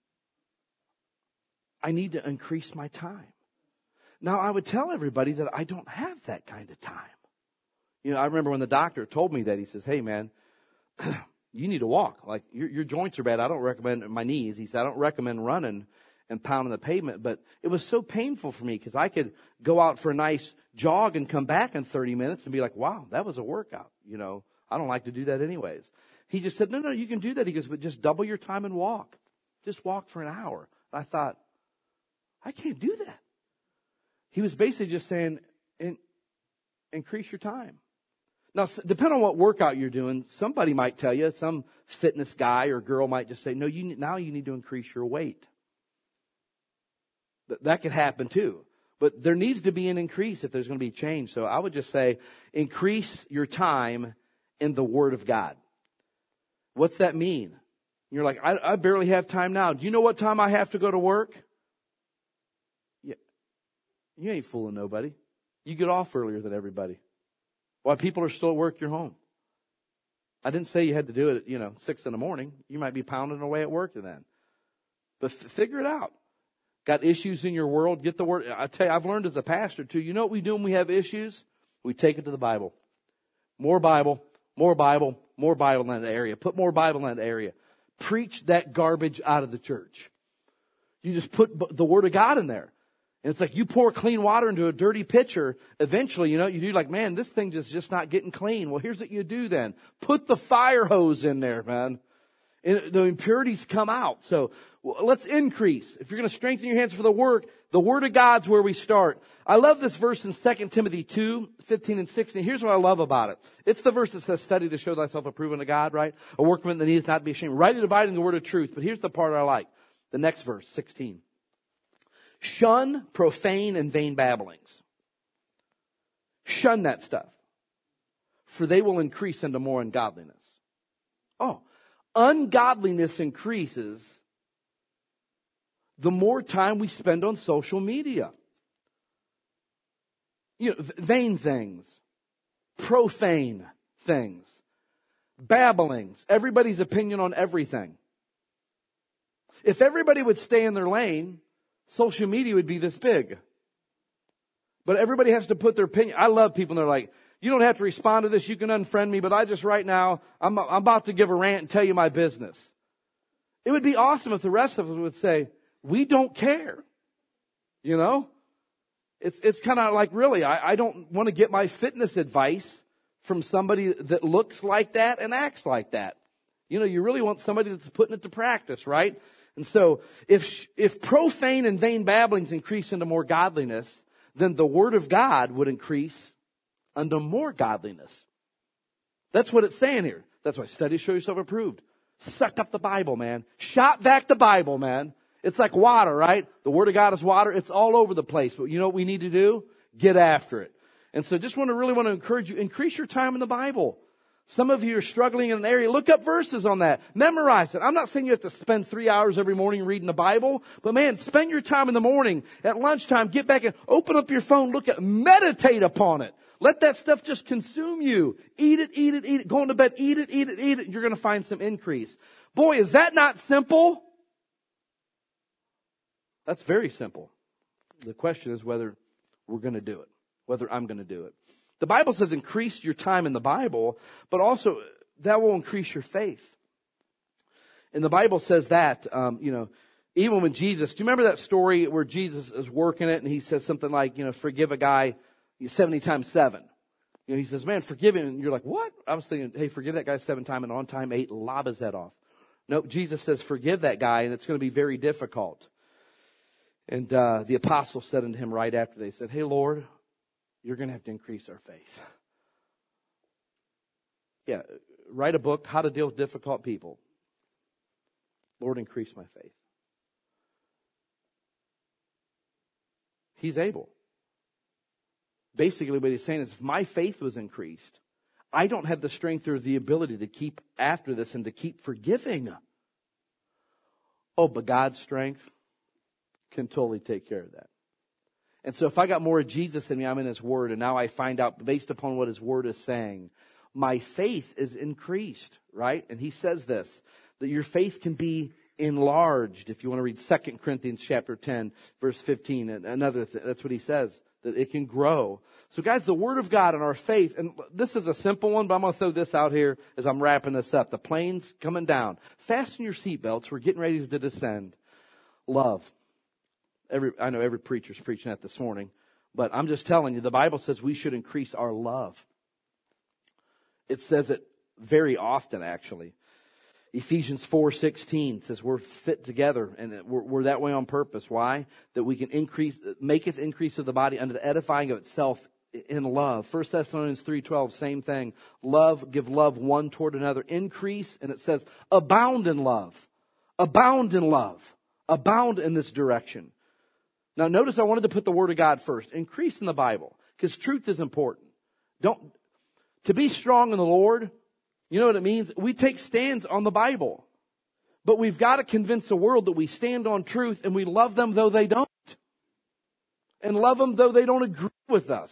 I need to increase my time. Now, I would tell everybody that I don't have that kind of time. You know, I remember when the doctor told me that, he says, hey, man, you need to walk. Like, your, your joints are bad. I don't recommend my knees. He said, I don't recommend running and pounding the pavement. But it was so painful for me because I could go out for a nice jog and come back in thirty minutes and be like, wow, that was a workout. You know, I don't like to do that anyways. He just said, no, no, you can do that. He goes, but just double your time and walk. Just walk for an hour. And I thought, I can't do that. He was basically just saying, in, increase your time. Now, depending on what workout you're doing, somebody might tell you, some fitness guy or girl might just say, no, you now you need to increase your weight. That, that could happen too. But there needs to be an increase if there's going to be change. So I would just say, increase your time in the Word of God. What's that mean? You're like, I, I barely have time now. Do you know what time I have to go to work? You ain't fooling nobody. You get off earlier than everybody. While people are still at work, you're home. I didn't say you had to do it at, you know, six in the morning. You might be pounding away at work then. But f- figure it out. Got issues in your world? Get the Word. I tell you, I've learned as a pastor too. You know what we do when we have issues? We take it to the Bible. More Bible, more Bible, more Bible in that area. Put more Bible in that area. Preach that garbage out of the church. You just put the Word of God in there. And it's like you pour clean water into a dirty pitcher. Eventually, you know, you do like, man, this thing is just not getting clean. Well, here's what you do then. Put the fire hose in there, man. And the impurities come out. So well, let's increase. If you're going to strengthen your hands for the work, the Word of God's where we start. I love this verse in Second Timothy two, fifteen and sixteen. Here's what I love about it. It's the verse that says, study to show thyself approved unto God, right? A workman that needeth not be ashamed. Rightly dividing the word of truth. But here's the part I like. The next verse, sixteen. Shun profane and vain babblings. Shun that stuff. For they will increase into more ungodliness. Oh, ungodliness increases the more time we spend on social media. You know, vain things, profane things, babblings, everybody's opinion on everything. If everybody would stay in their lane, social media would be this big. But everybody has to put their opinion. I love people and they're like, you don't have to respond to this. You can unfriend me, but I just right now, I'm, I'm about to give a rant and tell you my business. It would be awesome if the rest of us would say, we don't care. You know? It's, it's kind of like, really, I, I don't want to get my fitness advice from somebody that looks like that and acts like that. You know, you really want somebody that's putting it to practice, right? And so if, if profane and vain babblings increase into more godliness, then the word of God would increase unto more godliness. That's what it's saying here. That's why study to show yourself approved. Suck up the Bible, man. Shot back the Bible, man. It's like water, right? The Word of God is water. It's all over the place. But you know what we need to do? Get after it. And so just want to really want to encourage you, increase your time in the Bible. Some of you are struggling in an area. Look up verses on that. Memorize it. I'm not saying you have to spend three hours every morning reading the Bible. But man, spend your time in the morning. At lunchtime, get back and open up your phone. Look at meditate upon it. Let that stuff just consume you. Eat it, eat it, eat it. Going to bed, eat it, eat it, eat it. And you're going to find some increase. Boy, is that not simple? That's very simple. The question is whether we're going to do it, whether I'm going to do it. The Bible says increase your time in the Bible, but also that will increase your faith. And the Bible says that, um, you know, even when Jesus, do you remember that story where Jesus is working it and he says something like, you know, forgive a guy seventy times seven. You know, he says, man, forgive him. And you're like, what? I was thinking, hey, forgive that guy seven times and on time eight, lob his head off. Nope, Jesus says, forgive that guy and it's going to be very difficult. And uh, the apostles said unto him right after, they said, hey, Lord, you're going to have to increase our faith. Yeah, write a book, How to Deal with Difficult People. Lord, increase my faith. He's able. Basically what he's saying is, if my faith was increased, I don't have the strength or the ability to keep after this and to keep forgiving. Oh, but God's strength can totally take care of that. And so if I got more of Jesus in me, I'm in His Word, and now I find out based upon what His Word is saying, my faith is increased, right? And He says this, that your faith can be enlarged. If you want to read Second Corinthians chapter ten, verse fifteen, and another th- that's what He says, that it can grow. So guys, the Word of God and our faith, and this is a simple one, but I'm going to throw this out here as I'm wrapping this up. The plane's coming down. Fasten your seatbelts. We're getting ready to descend. Love. Every, I know every preacher's preaching that this morning, but I'm just telling you, the Bible says we should increase our love. It says it very often, actually. Ephesians four sixteen says we're fit together, and we're, we're that way on purpose. Why? That we can increase, maketh increase of the body unto the edifying of itself in love. First Thessalonians three twelve, same thing. Love, give love one toward another. Increase, and it says abound in love. Abound in love. Abound in this direction. Now notice I wanted to put the Word of God first. Increase in the Bible, because truth is important. Don't, to be strong in the Lord, you know what it means? We take stands on the Bible. But we've got to convince the world that we stand on truth and we love them though they don't. And love them though they don't agree with us.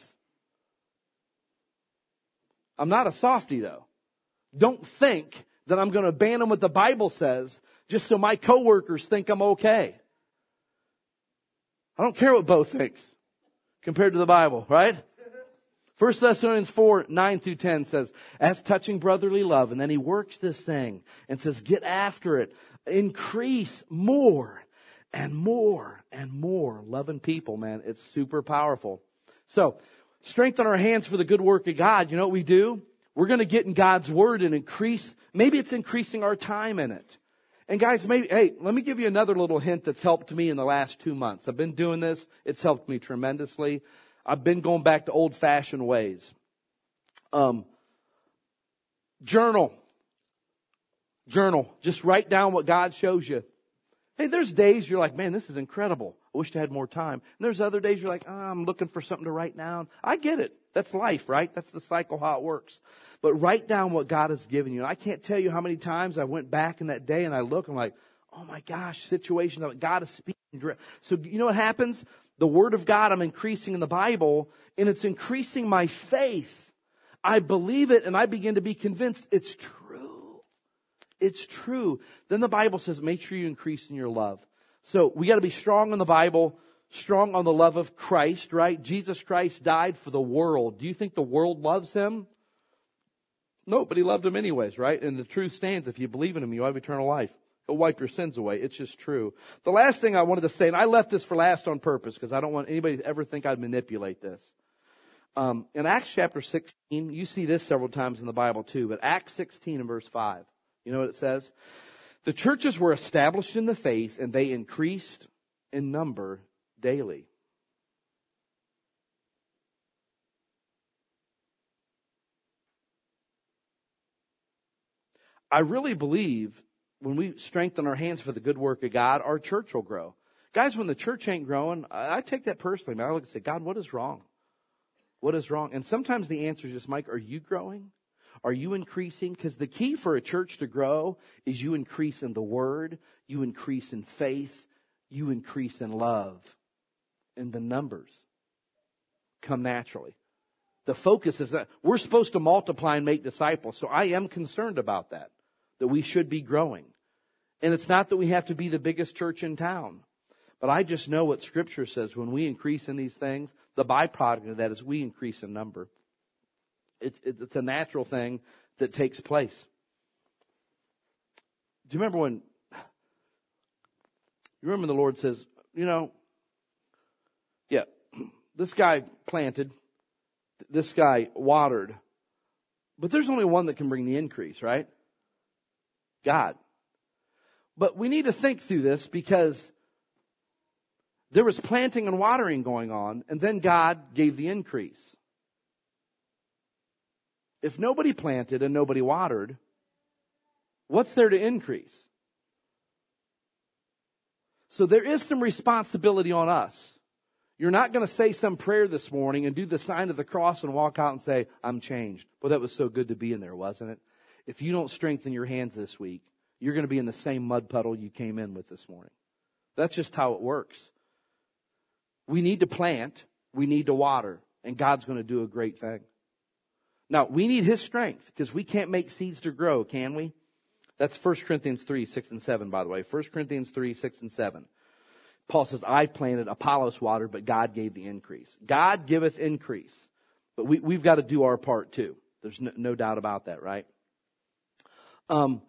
I'm not a softie though. Don't think that I'm going to abandon what the Bible says just so my coworkers think I'm okay. I don't care what Bo thinks compared to the Bible, right? First Thessalonians four, nine through ten says, as touching brotherly love, and then he works this thing and says, get after it. Increase more and more and more. Loving people, man. It's super powerful. So, strengthen our hands for the good work of God. You know what we do? We're going to get in God's Word and increase. Maybe it's increasing our time in it. And guys, maybe, hey, let me give you another little hint that's helped me in the last two months. I've been doing this. It's helped me tremendously. I've been going back to old-fashioned ways. Um, journal. Journal. Just write down what God shows you. Hey, there's days you're like, man, this is incredible. I wish I had more time. And there's other days you're like, oh, I'm looking for something to write down. I get it. That's life, right? That's the cycle, how it works. But write down what God has given you. And I can't tell you how many times I went back in that day and I look, I'm like, oh my gosh, situations that God is speaking. So you know what happens? The Word of God I'm increasing in the Bible, and it's increasing my faith. I believe it, and I begin to be convinced it's true. It's true. Then the Bible says, make sure you increase in your love. So we got to be strong in the Bible, strong on the love of Christ, right? Jesus Christ died for the world. Do you think the world loves Him? No, but He loved Him anyways, right? And the truth stands, if you believe in Him, you have eternal life. He'll wipe your sins away. It's just true. The last thing I wanted to say, and I left this for last on purpose because I don't want anybody to ever think I'd manipulate this. Um, in Acts chapter sixteen, you see this several times in the Bible too, but Acts sixteen and verse five, you know what it says? The churches were established in the faith and they increased in number daily. I really believe when we strengthen our hands for the good work of God, our church will grow. Guys, when the church ain't growing, I take that personally. Man, I look and say, God, what is wrong? What is wrong? And sometimes the answer is just, Mike, are you growing? Are you increasing? Because the key for a church to grow is you increase in the Word, you increase in faith, you increase in love. And the numbers come naturally. The focus is that we're supposed to multiply and make disciples. So I am concerned about that, that we should be growing. And it's not that we have to be the biggest church in town. But I just know what Scripture says. When we increase in these things, the byproduct of that is we increase in number. It, it, it's a natural thing that takes place. Do you remember when, you remember the Lord says, you know, yeah, this guy planted, this guy watered, but there's only one that can bring the increase, right? God. But we need to think through this because there was planting and watering going on, and then God gave the increase. If nobody planted and nobody watered, what's there to increase? So there is some responsibility on us. You're not going to say some prayer this morning and do the sign of the cross and walk out and say, I'm changed. Well, that was so good to be in there, wasn't it? If you don't strengthen your hands this week, you're going to be in the same mud puddle you came in with this morning. That's just how it works. We need to plant, we need to water, and God's going to do a great thing. Now, we need His strength because we can't make seeds to grow, can we? That's First Corinthians three, six and seven, by the way. First Corinthians three, six and seven. Paul says, I planted, Apollos watered, but God gave the increase. God giveth increase. But we, we've got to do our part too. There's no, no doubt about that, right? Um,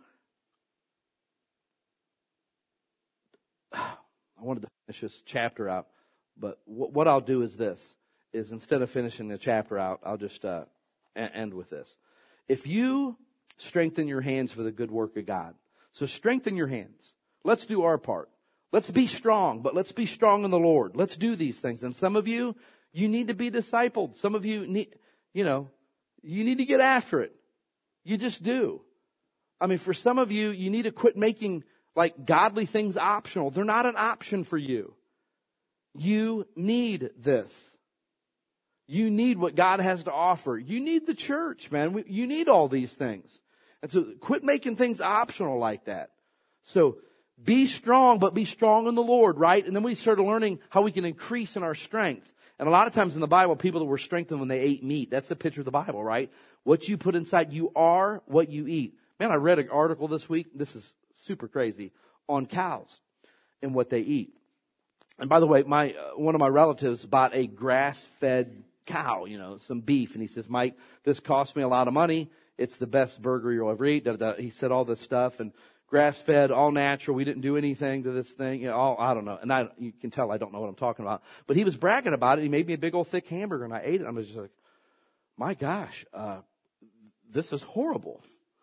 I wanted to finish this chapter out, but w- what I'll do is this, is instead of finishing the chapter out, I'll just uh, a- end with this. If you strengthen your hands for the good work of God, so strengthen your hands. Let's do our part. Let's be strong, but let's be strong in the Lord. Let's do these things. And some of you, you need to be discipled. Some of you need, you know, you need to get after it. You just do. I mean, for some of you, you need to quit making like godly things optional. They're not an option for you. You need this. You need what God has to offer. You need the church, man. You need all these things. And so quit making things optional like that. So be strong, but be strong in the Lord, right? And then we started learning how we can increase in our strength. And a lot of times in the Bible, people that were strengthened when they ate meat. That's the picture of the Bible, right? What you put inside, you are what you eat. Man, I read an article this week. This is super crazy on cows and what they eat. And by the way, my uh, one of my relatives bought a grass-fed cow, you know, some beef. And he says, Mike, this cost me a lot of money. It's the best burger you'll ever eat. Da, da, da. He said all this stuff. And grass-fed, all natural. We didn't do anything to this thing. You know, all, I don't know. And I, you can tell I don't know what I'm talking about. But he was bragging about it. He made me a big old thick hamburger, and I ate it. I was just like, my gosh, uh, this is horrible.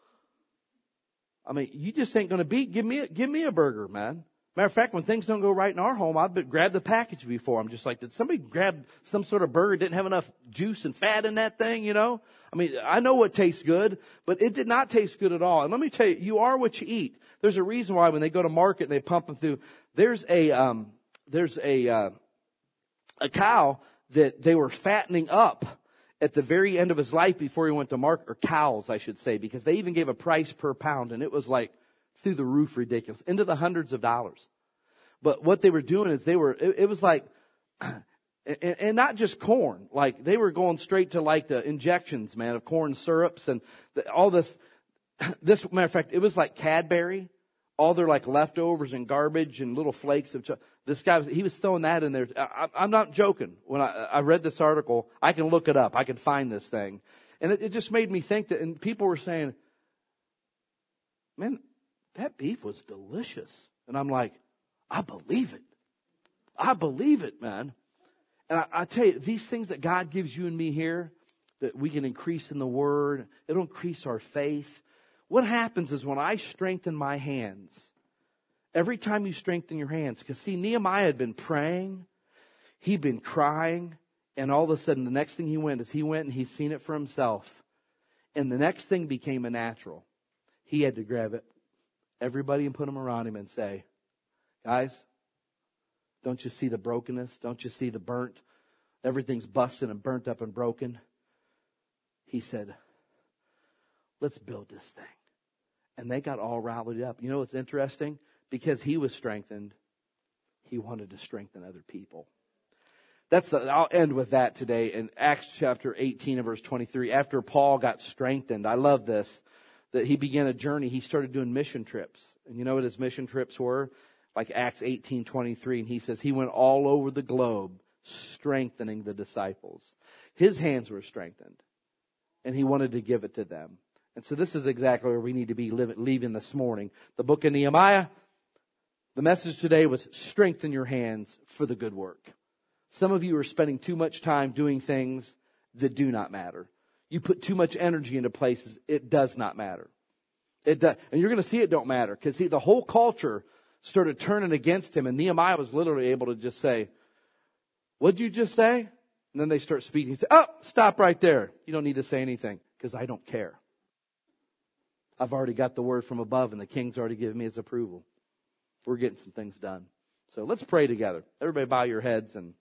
I mean, you just ain't going to beat, give me, a, give me a burger, man. Matter of fact, when things don't go right in our home, I've been, grabbed the package before. I'm just like, did somebody grab some sort of burger, didn't have enough juice and fat in that thing, you know? I mean, I know what tastes good, but it did not taste good at all. And let me tell you, you are what you eat. There's a reason why when they go to market and they pump them through, there's a, um, there's a, uh, a cow that they were fattening up at the very end of his life before he went to market, or cows, I should say, because they even gave a price per pound, and it was like through the roof ridiculous, into the hundreds of dollars. But what they were doing is they were, it, it was like, and, and not just corn, like they were going straight to like the injections, man, of corn syrups and the, all this. This, matter of fact, it was like Cadbury, all their like leftovers and garbage and little flakes of. Ch- this guy was, he was throwing that in there. I, I'm not joking. When I, I read this article, I can look it up. I can find this thing, and it, it just made me think that. And people were saying, "Man, that beef was delicious," and I'm like, I believe it. I believe it, man. And I, I tell you, these things that God gives you and me here, that we can increase in the Word, it'll increase our faith. What happens is when I strengthen my hands, every time you strengthen your hands, because see, Nehemiah had been praying, he'd been crying, and all of a sudden the next thing he went is he went and he's seen it for himself. And the next thing became a natural. He had to grab it, everybody, and put them around him and say, guys, don't you see the brokenness? Don't you see the burnt? Everything's busted and burnt up and broken. He said, let's build this thing. And they got all rallied up. You know what's interesting? Because he was strengthened, he wanted to strengthen other people. That's the, I'll end with that today in Acts chapter eighteen and verse twenty-three. After Paul got strengthened, I love this, that he began a journey. He started doing mission trips. And you know what his mission trips were? Like Acts eighteen twenty-three, and he says he went all over the globe strengthening the disciples. His hands were strengthened, and he wanted to give it to them. And so this is exactly where we need to be leaving this morning. The book of Nehemiah, the message today was strengthen your hands for the good work. Some of you are spending too much time doing things that do not matter. You put too much energy into places it does not matter. It does, and you're going to see it don't matter, because see, the whole culture started turning against him, and Nehemiah was literally able to just say, what'd you just say? And then they start speaking. He said, oh, stop right there. You don't need to say anything, because I don't care. I've already got the word from above, and the king's already given me his approval. We're getting some things done. So let's pray together. Everybody bow your heads. And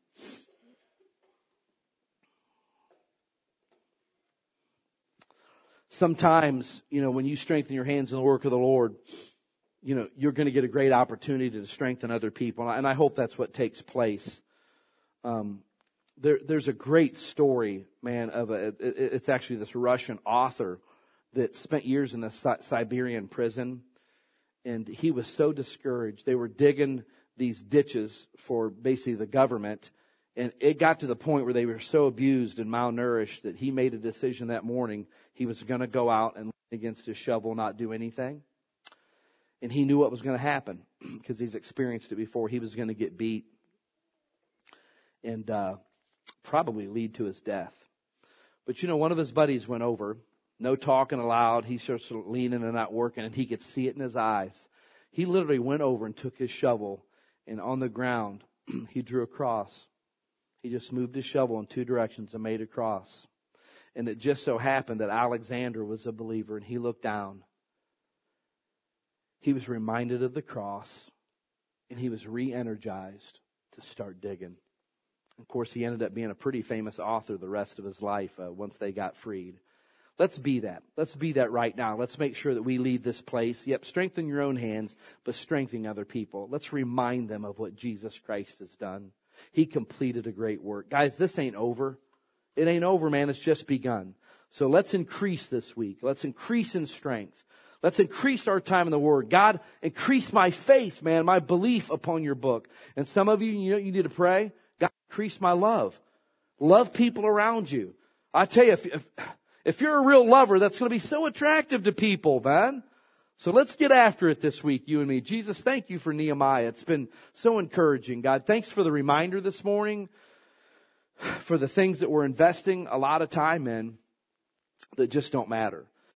sometimes, you know, when you strengthen your hands in the work of the Lord, you know, you're going to get a great opportunity to strengthen other people. And I hope that's what takes place. Um, there, there's a great story, man, of a, it, it's actually this Russian author that spent years in the Siberian prison. And he was so discouraged. They were digging these ditches for basically the government. And it got to the point where they were so abused and malnourished that he made a decision that morning. He was going to go out and lean against his shovel, not do anything. And he knew what was going to happen because he's experienced it before. He was going to get beat and uh, probably lead to his death. But, you know, one of his buddies went over, no talking allowed. He starts leaning and not working, and he could see it in his eyes. He literally went over and took his shovel, and on the ground, he drew a cross. He just moved his shovel in two directions and made a cross. And it just so happened that Alexander was a believer, and he looked down. He was reminded of the cross, and he was re-energized to start digging. Of course, he ended up being a pretty famous author the rest of his life uh, once they got freed. Let's be that. Let's be that right now. Let's make sure that we leave this place. Yep, strengthen your own hands, but strengthen other people. Let's remind them of what Jesus Christ has done. He completed a great work. Guys, this ain't over. It ain't over, man. It's just begun. So let's increase this week. Let's increase in strength. Let's increase our time in the Word. God, increase my faith, man, my belief upon your book. And some of you, you know, you need to pray. God, increase my love. Love people around you. I tell you, if, if, if you're a real lover, that's going to be so attractive to people, man. So let's get after it this week, you and me. Jesus, thank you for Nehemiah. It's been so encouraging, God. Thanks for the reminder this morning, for the things that we're investing a lot of time in that just don't matter.